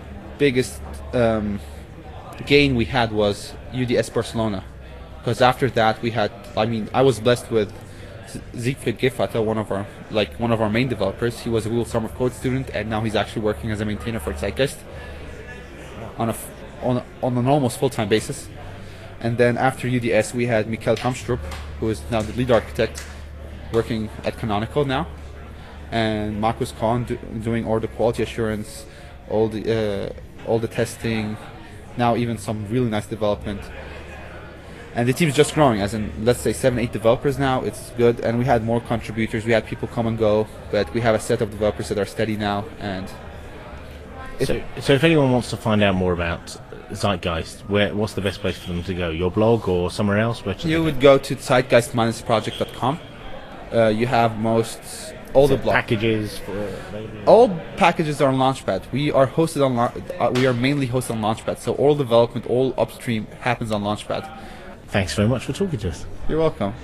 gain we had was UDS Barcelona, because after that I was blessed with Siegfried Giffata, one of our main developers. He was a Google Summer of Code student, and now he's actually working as a maintainer for Zeitgeist on an almost full-time basis. And then after UDS, we had Mikkel Kamstrup, who is now the lead architect, working at Canonical now, and Marcus Kahn doing all the quality assurance, all the testing, now even some really nice development. And the team is just growing, as in, let's say 7-8 developers now. It's good, and we had more contributors. We had people come and go, but we have a set of developers that are steady now. And so if anyone wants to find out more about Zeitgeist, what's the best place for them to go? Your blog or somewhere else? Where You would go to zeitgeist-project.com. You have all the blogs. Packages for All packages are on Launchpad. We are hosted on. We are mainly hosted on Launchpad, so all development, all upstream happens on Launchpad. Thanks very much for talking to us. You're welcome.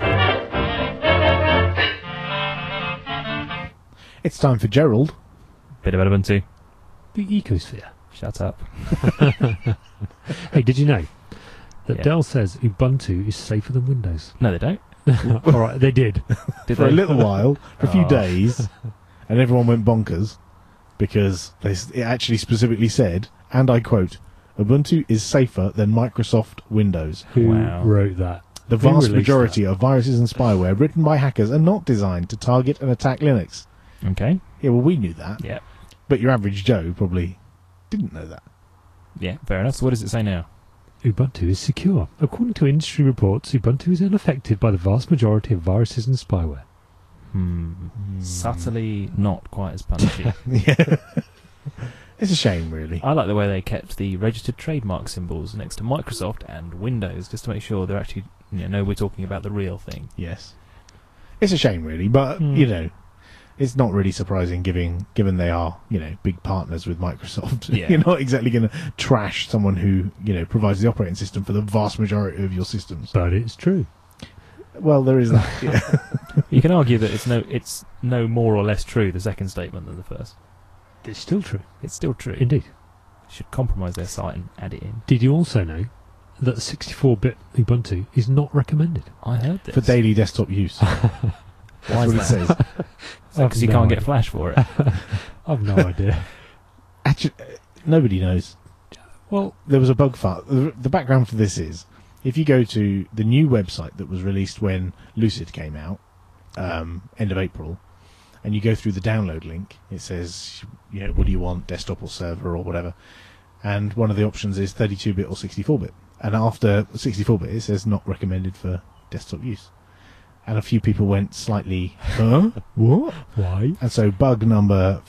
It's time for Gerald. Bit of Ubuntu. The ecosphere. Shut up. Hey, did you know that Yeah. Dell says Ubuntu is safer than Windows? No, they don't. All right, they did. Did For they? a little while, for a few Oh. days, and everyone went bonkers because it actually specifically said, and I quote, Ubuntu is safer than Microsoft Windows. Who Wow. wrote that? The Who vast released majority of viruses and spyware written by hackers are not designed to target and attack Linux. Okay. Yeah, well, we knew that, Yeah. but your average Joe probably didn't know that. Yeah, fair enough. So what does it say now? Ubuntu is secure. According to industry reports, Ubuntu is unaffected by the vast majority of viruses and spyware. Subtly not quite as punchy. Yeah. It's a shame, really. I like the way they kept the registered trademark symbols next to Microsoft and Windows, just to make sure they're actually, know we're talking about the real thing. Yes. It's a shame, really, but, it's not really surprising given they are, big partners with Microsoft. Yeah. You're not exactly going to trash someone who, provides the operating system for the vast majority of your systems. But it's true. Well, there is that. Yeah. You can argue that it's no more or less true, the second statement, than the first. It's still true. It's still true. Indeed. Should compromise their site and add it in. Did you also know that 64-bit Ubuntu is not recommended? I heard this. For daily desktop use. That's what it says. Because you I've can't no get Flash for it. I've no idea. Actually, nobody knows. Well, There was a bug file. The background for this is, if you go to the new website that was released when Lucid came out, end of April, and you go through the download link, it says, what do you want, desktop or server or whatever, and one of the options is 32-bit or 64-bit. And after 64-bit, it says not recommended for desktop use. And a few people went slightly, huh? What? why? And so bug number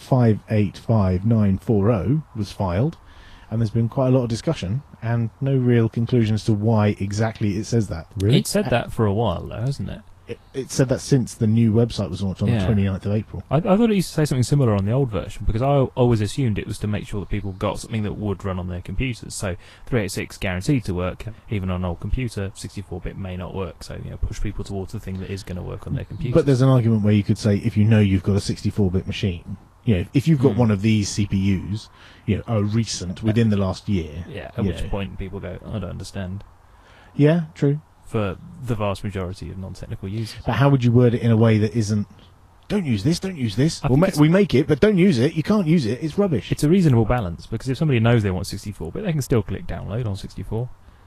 585940 was filed, and there's been quite a lot of discussion and no real conclusion as to why exactly it says that. Really? It said that for a while, though, hasn't it? It said that since the new website was launched on Yeah. the 29th of April. I thought it used to say something similar on the old version, because I always assumed it was to make sure that people got something that would run on their computers. So 386 guaranteed to work, even on an old computer. 64-bit may not work, so push people towards the thing that is going to work on their computers. But there's an argument where you could say, if you've got a 64-bit machine, if you've got Hmm. one of these CPUs, are recent, within the last year. yeah, at which point people go, I don't understand. Yeah, true. For the vast majority of non-technical users. But how would you word it in a way that isn't, don't use this, don't use this. I think it's- We make it, but don't use it. You can't use it. It's rubbish. It's a reasonable balance, because if somebody knows they want 64, but they can still click download on 64.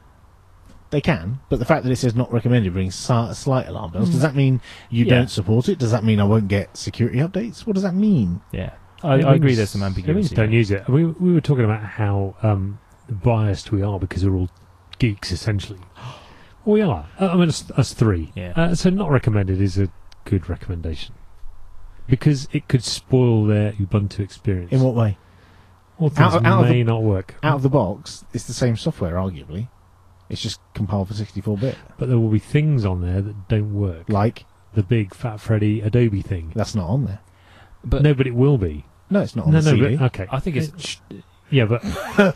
They can, but the fact that it says not recommended brings slight alarm bells. Does that mean you Yeah. don't support it? Does that mean I won't get security updates? What does that mean? Yeah, I It agree means- there's some It means ambiguity. don't there. use it. We were talking about how biased we are because we're all geeks, essentially. We are. Us three. Yeah. So not recommended is a good recommendation. Because it could spoil their Ubuntu experience. In what way? Or things Out of may the- not work. Out of the box, it's the same software, arguably. It's just compiled for 64-bit. But there will be things on there that don't work. Like, The big Fat Freddy Adobe thing. that's not on there. But No, but it will be. No, it's not on No, the CD. but, okay. I think it's... Yeah, but...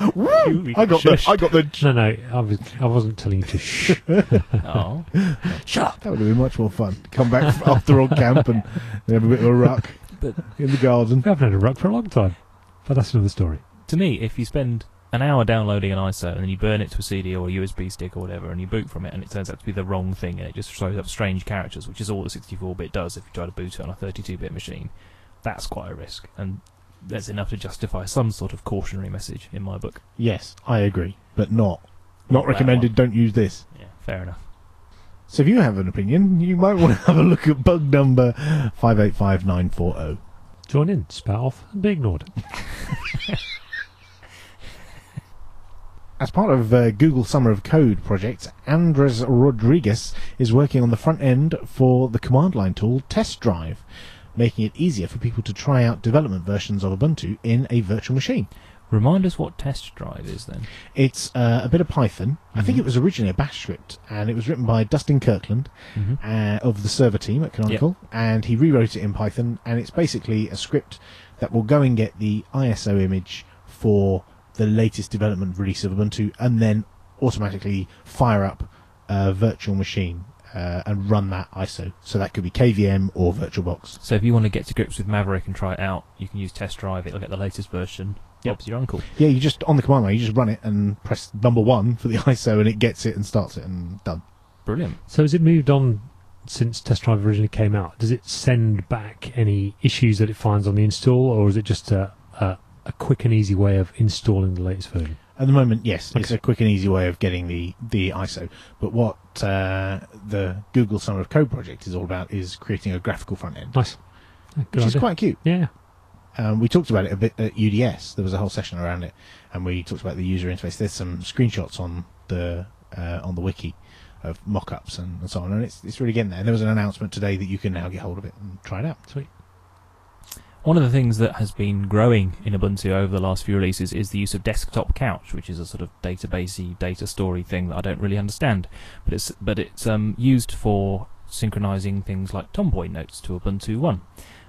I got the... No, I wasn't telling you to shh. Oh. Shut up! That would have been much more fun. Come back after on camp and have a bit of a ruck But in the garden. We haven't had a ruck for a long time. But that's another story. to me, if you spend an hour downloading an ISO and then you burn it to a CD or a USB stick or whatever and you boot from it and it turns out to be the wrong thing and it just throws up strange characters, which is all the 64-bit does if you try to boot it on a 32-bit machine, that's quite a risk. And that's enough to justify some sort of cautionary message in my book. Yes, I agree. But not Not that recommended, don't use this. Yeah, fair enough. So if you have an opinion, you might want to have a look at bug number 585940. Join in, spat off, and be ignored. As part of Google Summer of Code project, Andres Rodriguez is working on the front end for the command line tool Test Drive, making it easier for people to try out development versions of Ubuntu in a virtual machine. Remind us what test drive is then. It's a bit of Python. I think Mhm. it was originally a Bash script, and it was written by Dustin Kirkland of the server team at Canonical, and he rewrote it in Python, and it's basically a script that will go and get the ISO image for the latest development release of Ubuntu, and then automatically fire up a virtual machine and run that ISO. So that could be KVM or VirtualBox. So if you want to get to grips with Maverick and try it out, you can use test drive. It'll get the latest version. Yep. Bob's your uncle. Yeah, you just, on the command line, you just run it and press number 1 for the ISO, and it gets it and starts it, and done. Brilliant. So has it moved on since Test Drive originally came out? Does it send back any issues that it finds on the install, or is it just a quick and easy way of installing the latest version? At the moment, yes, it's Okay. a quick and easy way of getting the ISO. But what the Google Summer of Code project is all about is creating a graphical front end, Nice. Good which is idea. quite cute. Yeah. We talked about it a bit at UDS. There was a whole session around it, and we talked about the user interface. There's some screenshots on the wiki of mock-ups and so on, and it's really getting there. And there was an announcement today that you can now get hold of it and try it out. Sweet. One of the things that has been growing in Ubuntu over the last few releases is the use of Desktop Couch, which is a sort of databasey, data story thing that I don't really understand. But it's used for synchronizing things like Tomboy notes to Ubuntu One.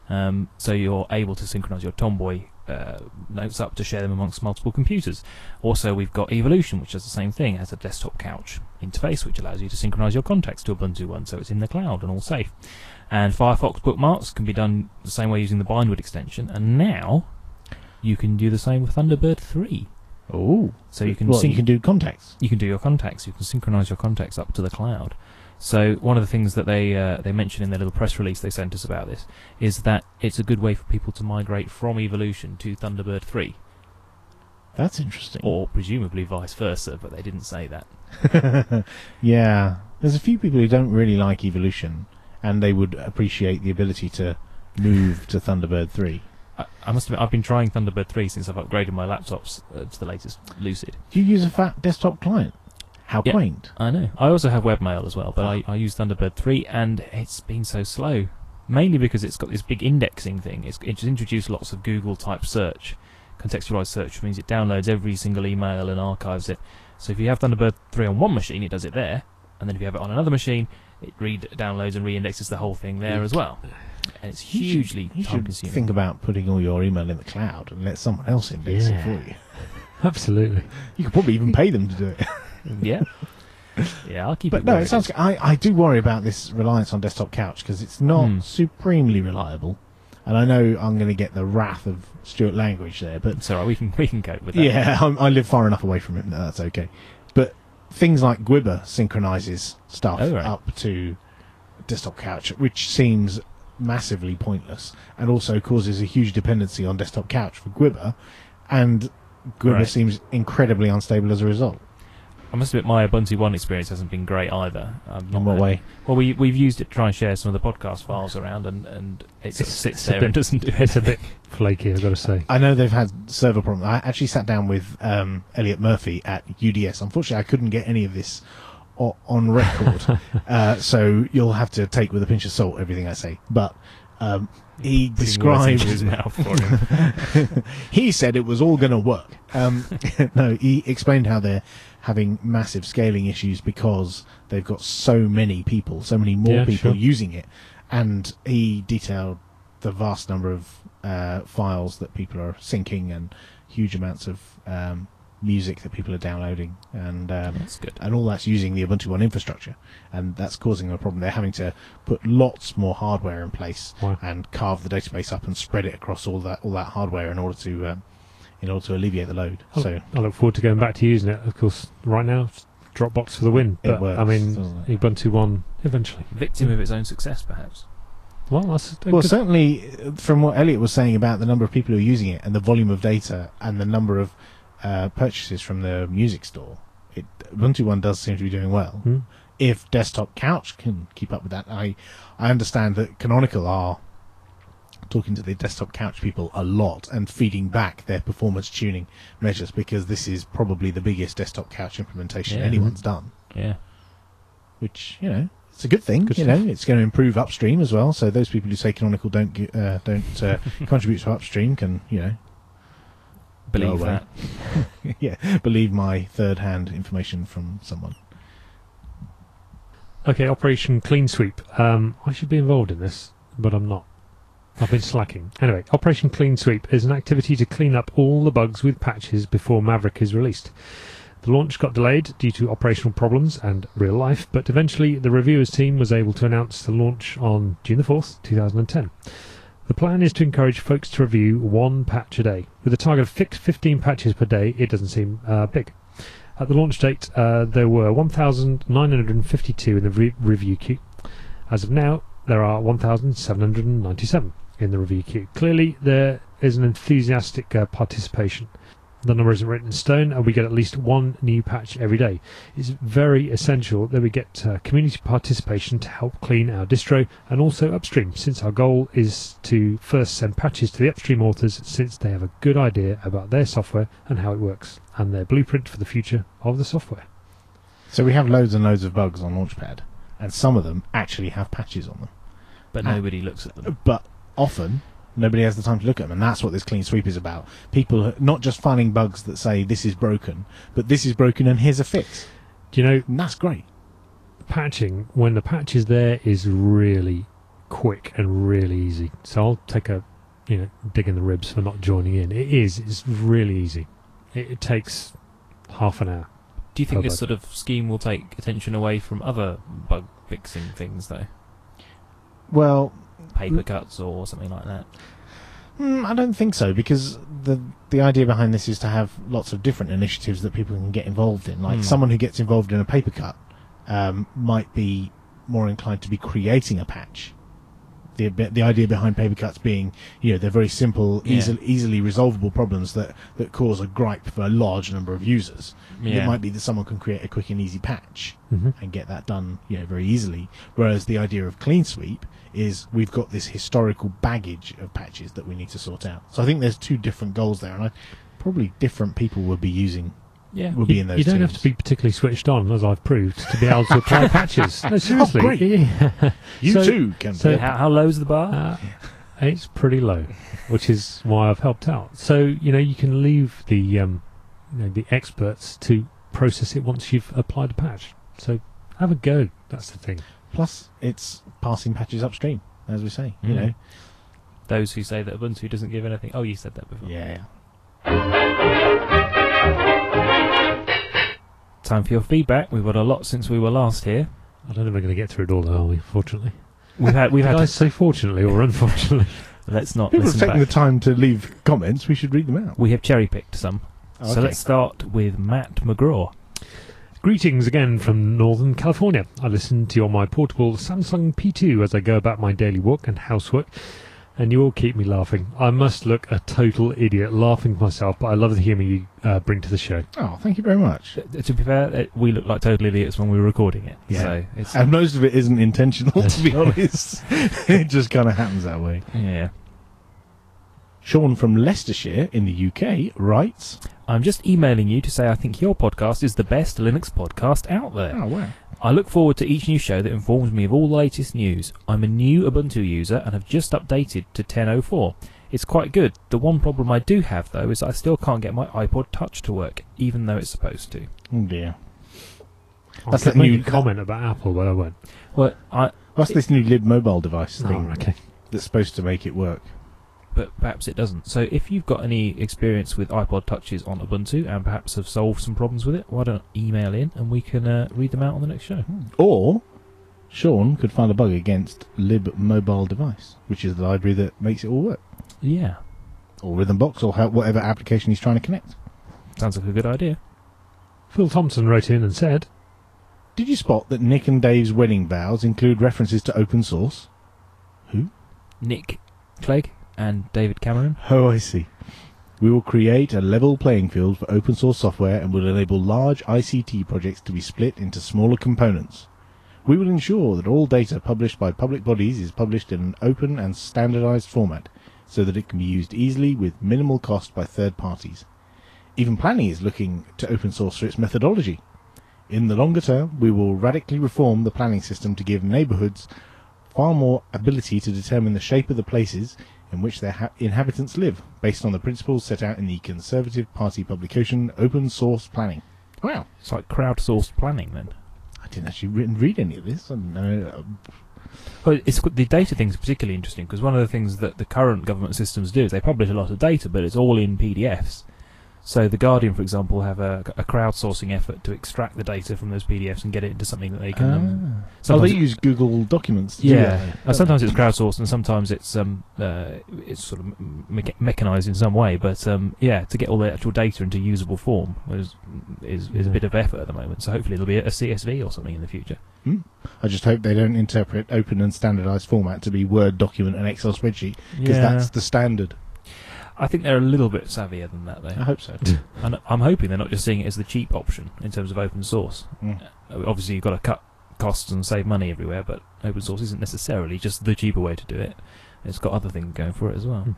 So you're able to synchronize your Tomboy notes up to share them amongst multiple computers. Also, we've got Evolution, which does the same thing. It has a Desktop Couch interface, which allows you to synchronize your contacts to Ubuntu One, so it's in the cloud and all safe. And Firefox bookmarks can be done the same way using the Bindwood extension. And now you can do the same with Thunderbird 3. Oh, So you can you can do contacts. you can do your contacts. You can synchronize your contacts up to the cloud. So one of the things that they mentioned in their little press release they sent us about this is that it's a good way for people to migrate from Evolution to Thunderbird 3, That's interesting. or presumably vice versa, but they didn't say that. Yeah, there's a few people who don't really like Evolution, and they would appreciate the ability to move to Thunderbird 3. I must admit, I've been trying Thunderbird 3 since I've upgraded my laptops to the latest Lucid. Do you use a fat desktop client? How Yeah. quaint. I know. I also have webmail as well, but I use Thunderbird 3, and it's been so slow. Mainly because it's got this big indexing thing. It's introduced lots of Google-type search, contextualized search, which means it downloads every single email and archives it. So if you have Thunderbird 3 on one machine, it does it there, and then if you have it on another machine, it downloads and re-indexes the whole thing there as well. And it's hugely You should time-consuming. think about putting all your email in the cloud and let someone else index it for you. Absolutely. You could probably even pay them to do it. Yeah. Yeah, I'll keep But it. no, where it sounds. is. I do worry about this reliance on Desktop Couch because it's not supremely reliable, and I know I'm going to get the wrath of Stuart Language there. But It's alright, we can cope with that. yeah, I live far enough away from it. No, that's okay. But things like Gwibber synchronizes stuff Oh, right. up to Desktop Couch, which seems massively pointless, and also causes a huge dependency on Desktop Couch for Gwibber, and Gwibber Right. seems incredibly unstable as a result. I must admit, my Ubuntu One experience hasn't been great either. In what way? Well, we've used it to try and share some of the podcast files around, and it sort of sits it's a there bit- and doesn't do It's a anything. bit flaky, I've got to say. I know they've had server problems. I actually sat down with Elliot Murphy at UDS. Unfortunately, I couldn't get any of this on record, so you'll have to take with a pinch of salt everything I say. But he Putting words into his described. mouth for him. He said it was all going to work. No, he explained how they're having massive scaling issues because they've got so many people, so many more Yeah, people sure. using it, and he detailed the vast number of files that people are syncing and huge amounts of music that people are downloading, and That's good. and all that's using the Ubuntu One infrastructure, and that's causing a problem. They're having to put lots more hardware in place Wow. and carve the database up and spread it across all that hardware in order to alleviate the load. So I look forward to going back to using it. Of course, right now, it's Dropbox for the win. It But works, I mean, doesn't Ubuntu One eventually. Victim of its own success, perhaps. Well, that's a well, good- certainly from what Elliot was saying about the number of people who are using it and the volume of data and the number of purchases from the music store, Ubuntu One does seem to be doing well. Hmm. If Desktop Couch can keep up with that, I understand that Canonical are talking to the Desktop Couch people a lot and feeding back their performance tuning measures, because this is probably the biggest Desktop Couch implementation Yeah. anyone's done, Yeah. which, it's a good thing. Good It's going to improve upstream as well, so those people who say Canonical don't contribute to upstream can, Believe Go away. that. Yeah, believe my third-hand information from someone. Okay, Operation Clean Sweep. I should be involved in this, but I'm not. I've been slacking. Anyway, Operation Clean Sweep is an activity to clean up all the bugs with patches before Maverick is released. The launch got delayed due to operational problems and real life, but eventually the reviewers team was able to announce the launch on June the 4th, 2010. The plan is to encourage folks to review one patch a day. With a target of 15 patches per day, it doesn't seem big. At the launch date, there were 1,952 in the review queue. As of now, there are 1,797 in the review queue. Clearly, there is an enthusiastic participation. The number isn't written in stone, and we get at least one new patch every day. It's very essential that we get community participation to help clean our distro and also upstream, since our goal is to first send patches to the upstream authors, since they have a good idea about their software and how it works, and their blueprint for the future of the software. So we have loads and loads of bugs on Launchpad, and some of them actually have patches on them. But nobody looks at them. But often, nobody has the time to look at them, and that's what this clean sweep is about. People not just finding bugs that say this is broken, but this is broken and here's a fix. Do you know, And that's great. patching, when the patch is there, is really quick and really easy. So I'll take a, dig in the ribs for not joining in. It's really easy. It takes half an hour. Do you think per this bug. sort of scheme will take attention away from other bug fixing things, though? Well, Paper cuts or something like that? I don't think so, because the idea behind this is to have lots of different initiatives that people can get involved in. Like someone who gets involved in a paper cut might be more inclined to be creating a patch. The idea behind paper cuts being, they're very simple, Yeah. easily resolvable problems that cause a gripe for a large number of users. Yeah. It might be that someone can create a quick and easy patch Mm-hmm. and get that done, very easily. Whereas the idea of clean sweep is we've got this historical baggage of patches that we need to sort out. So I think there's two different goals there, and probably different people would be using. Yeah. Would be in those. You don't have teams. to be particularly switched on, as I've proved, to be able to apply patches. No, seriously. great. Yeah. You So- too can. so- be. How low's the bar? It's pretty low, which is why I've helped out. So you can leave the the experts to process it once you've applied a patch. So have a go. That's the thing. Plus, it's passing patches upstream, as we say. Mm. Those who say that Ubuntu doesn't give anything. Oh, you said that before. Yeah. Time for your feedback. We've got a lot since we were last here. I don't know if we're going to get through it all, though, are we? Fortunately. We've had Did I say fortunately or unfortunately? Let's not People have listen taken back. the time to leave comments. We should read them out. We have cherry picked some. Oh, So okay. let's start with Matt McGraw. Greetings again from Northern California. I listen to you on my portable Samsung P2 as I go about my daily walk and housework, and you all keep me laughing. I must look a total idiot laughing to myself, but I love the humour you bring to the show. Oh, thank you very much. To be fair, we look like total idiots when we were recording it. Yeah. So it's, And most of it isn't intentional, to be honest. It just kind of happens that way. yeah. Sean from Leicestershire in the UK writes, I'm just emailing you to say I think your podcast is the best Linux podcast out there. "Oh wow, I look forward to each new show that informs me of all the latest news. I'm a new Ubuntu user and have just updated to 10.04. It's quite good. The one problem I do have, though, is I still can't get my iPod Touch to work, even though it's supposed to. oh dear." That's that the new new- comment about Apple, but I won't. Well, What's this new Lib mobile device thing Oh, okay. that's supposed to make it work? but perhaps it doesn't. So if you've got any experience with iPod Touches on Ubuntu and perhaps have solved some problems with it, why don't email in and we can read them out on the next show. Or Sean could find a bug against Lib mobile device, which is the library that makes it all work, Yeah, or Rhythmbox, or whatever application he's trying to connect. sounds like a good idea. Phil Thompson wrote in and said, Did you spot that Nick and Dave's wedding vows include references to open source? Who? Nick Clegg and David Cameron. Oh, I see. We will create a level playing field for open source software and will enable large ICT projects to be split into smaller components. We will ensure that all data published by public bodies is published in an open and standardized format so that it can be used easily with minimal cost by third parties. Even planning is looking to open source for its methodology. In the longer term, we will radically reform the planning system to give neighbourhoods far more ability to determine the shape of the places in which their inhabitants live, based on the principles set out in the Conservative Party publication Open Source Planning. Wow. It's like crowdsourced planning then. I didn't actually read any of this. I don't know. Well, the data thing's particularly interesting because one of the things that the current government systems do is they publish a lot of data, but it's all in PDFs. So the Guardian, for example, have a crowdsourcing effort to extract the data from those PDFs and get it into something that they can. They use Google Documents to do yeah. that. Sometimes it's crowdsourced and sometimes it's sort of mechanized in some way. But to get all the actual data into usable form is a bit of effort at the moment. So hopefully there'll be a CSV or something in the future. I just hope they don't interpret open and standardized format to be Word document and Excel spreadsheet, because that's the standard. I think they're a little bit savvier than that, though. I hope so. And I'm hoping they're not just seeing it as the cheap option in terms of open source. Obviously, you've got to cut costs and save money everywhere, but open source isn't necessarily just the cheaper way to do it. It's got other things going for it as well.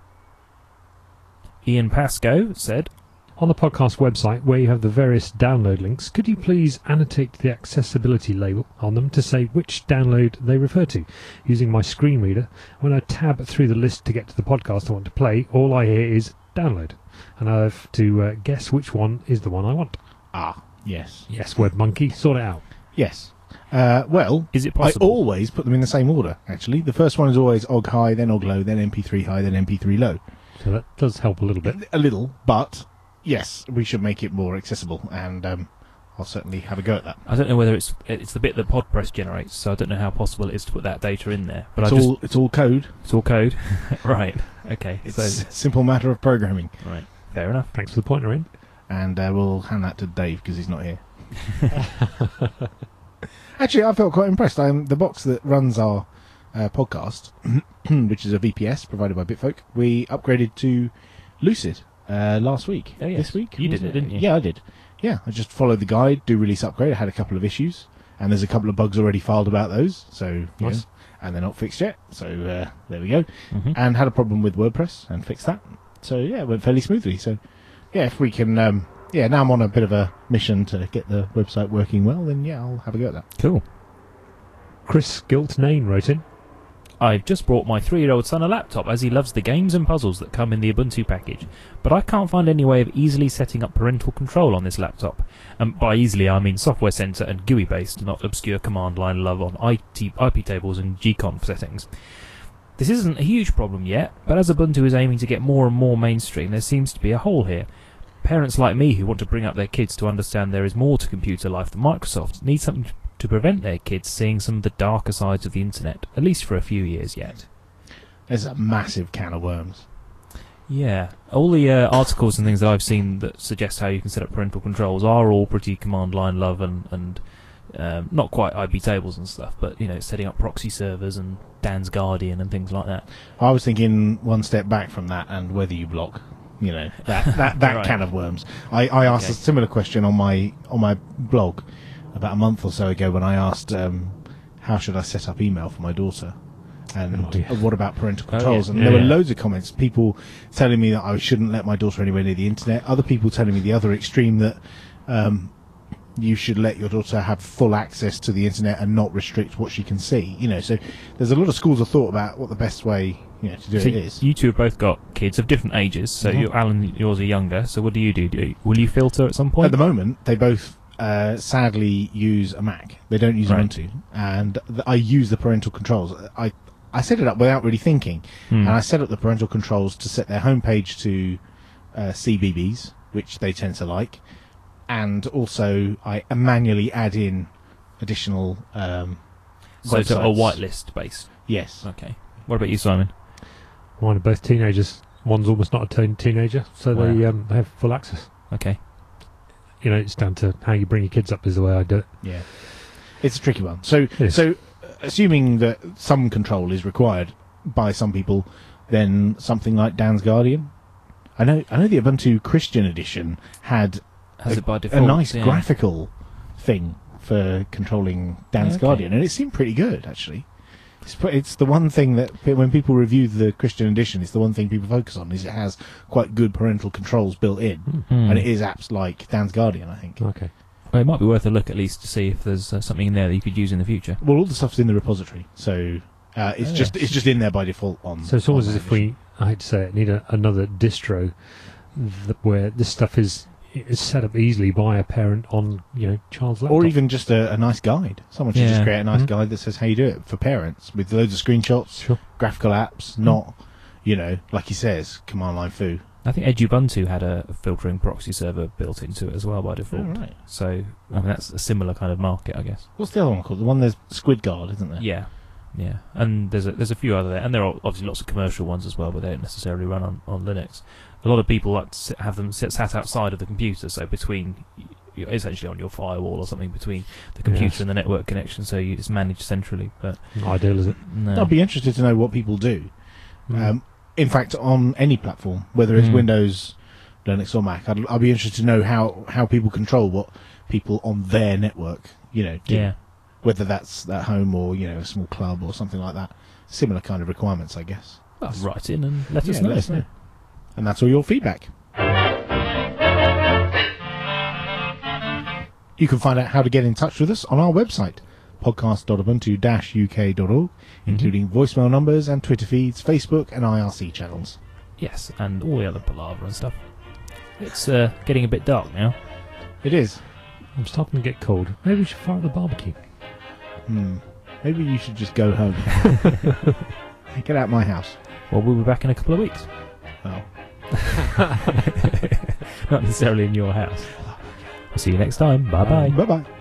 Ian Pascoe said, On the podcast website, where you have the various download links, could you please annotate the accessibility label on them to say which download they refer to? Using my screen reader, when I tab through the list to get to the podcast I want to play, all I hear is download, and I have to guess which one is the one I want. Yes. Yes, WebMonkey, sort it out. Yes. Well, is it possible? I always put them in the same order, actually. The first one is always OGG high, then OGG low, then MP3 high, then MP3 low. So that does help a little bit. A little, but yes, we should make it more accessible, and I'll certainly have a go at that. I don't know whether it's the bit that Podpress generates, so I don't know how possible it is to put that data in there. But it's all code. It's all code. Right. Okay. It's a simple matter of programming. Right. Fair enough. Thanks for the pointer, in. And we'll hand that to Dave because he's not here. Actually, I felt quite impressed. The box that runs our podcast, which is a VPS provided by Bitfolk, we upgraded to Lucid last week. Oh, yes. This week? You did it, didn't you? Yeah, I did. Yeah, I just followed the guide, do release upgrade. I had a couple of issues, and there's a couple of bugs already filed about those. So, nice. And they're not fixed yet. So there we go. And had a problem with WordPress and fixed that. So yeah, it went fairly smoothly. So yeah, if we can, now I'm on a bit of a mission to get the website working well, then yeah, I'll have a go at that. Cool. Chris Giltnane wrote in, I've just brought my 3-year-old son a laptop as he loves the games and puzzles that come in the Ubuntu package, but I can't find any way of easily setting up parental control on this laptop. And by easily I mean Software Center and GUI based, not obscure command line love on IP tables and gconf settings. This isn't a huge problem yet, but as Ubuntu is aiming to get more and more mainstream, there seems to be a hole here. Parents like me who want to bring up their kids to understand there is more to computer life than Microsoft need something to prevent their kids seeing some of the darker sides of the internet, at least for a few years yet. There's a massive can of worms. Yeah, all the articles and things that I've seen that suggest how you can set up parental controls are all pretty command line love and not quite IP tables and stuff, but setting up proxy servers and Dan's Guardian and things like that. I was thinking one step back from that and whether you block, that Right. can of worms. I asked a similar question on my blog about a month or so ago when I asked how should I set up email for my daughter, and what about parental controls. And there were loads of comments, people telling me that I shouldn't let my daughter anywhere near the internet, other people telling me the other extreme, that you should let your daughter have full access to the internet and not restrict what she can see. So there's a lot of schools of thought about what the best way to do it is. You two have both got kids of different ages, so yours are younger, so what do you do? Will you filter at some point? At the moment, they both sadly use a Mac. They don't use Ubuntu, and I use the parental controls. I set it up without really thinking, and I set up the parental controls to set their homepage to CBeebies, which they tend to like, and also I manually add in additional so it's a whitelist based. Yes. Okay. What about you, Simon? Mine are both teenagers. One's almost not a teenager, so they have full access. Okay. It's down to how you bring your kids up is the way I do it. Yeah. It's a tricky one. So assuming that some control is required by some people, then something like Dan's Guardian. I know the Ubuntu Christian edition has it by default, a nice graphical thing for controlling Dan's Guardian, and it seemed pretty good, actually. It's the one thing that, when people review the Christian edition, it's the one thing people focus on, is it has quite good parental controls built in, and it is apps like Dan's Guardian, I think. Okay. Well, it might be worth a look at least to see if there's something in there that you could use in the future. Well, all the stuff's in the repository, so It's just in there by default on. So it's almost on as that if I hate to say it, need another distro where this stuff is set up easily by a parent on child's laptop. or even just a nice guide. Someone should just Yeah. create a nice Mhm. guide that says how you do it for parents with loads of screenshots, Sure. graphical apps, not like he says, command line foo. I think Edubuntu had a filtering proxy server built into it as well by default. right. So I mean that's a similar kind of market, I guess. What's the other one called? The one there's Squidguard, isn't there? Yeah, yeah. And there's a few other there, and there are obviously lots of commercial ones as well, but they don't necessarily run on Linux. A lot of people like to have them sat outside of the computer, so between essentially on your firewall or something between the computer Yes. and the network connection, so it's managed centrally. But Not ideal, is it? no, I'd be interested to know what people do. Mm. In fact, on any platform, whether it's Mm. Windows, Linux, or Mac, I'd be interested to know how people control what people on their network, do. yeah. Whether that's at home or a small club or something like that. Similar kind of requirements, I guess. Well, write in and let us Yeah, know. let us know. And that's all your feedback. You can find out how to get in touch with us on our website, podcast.ubuntu-uk.org, including voicemail numbers and Twitter feeds, Facebook and IRC channels. Yes, and all the other palaver and stuff. It's getting a bit dark now. It is. I'm starting to get cold. Maybe we should fire up the barbecue. Maybe you should just go home. Get out my house. Well, we'll be back in a couple of weeks. Oh. Not necessarily in your house. I'll see you next time. Bye bye. Bye-bye.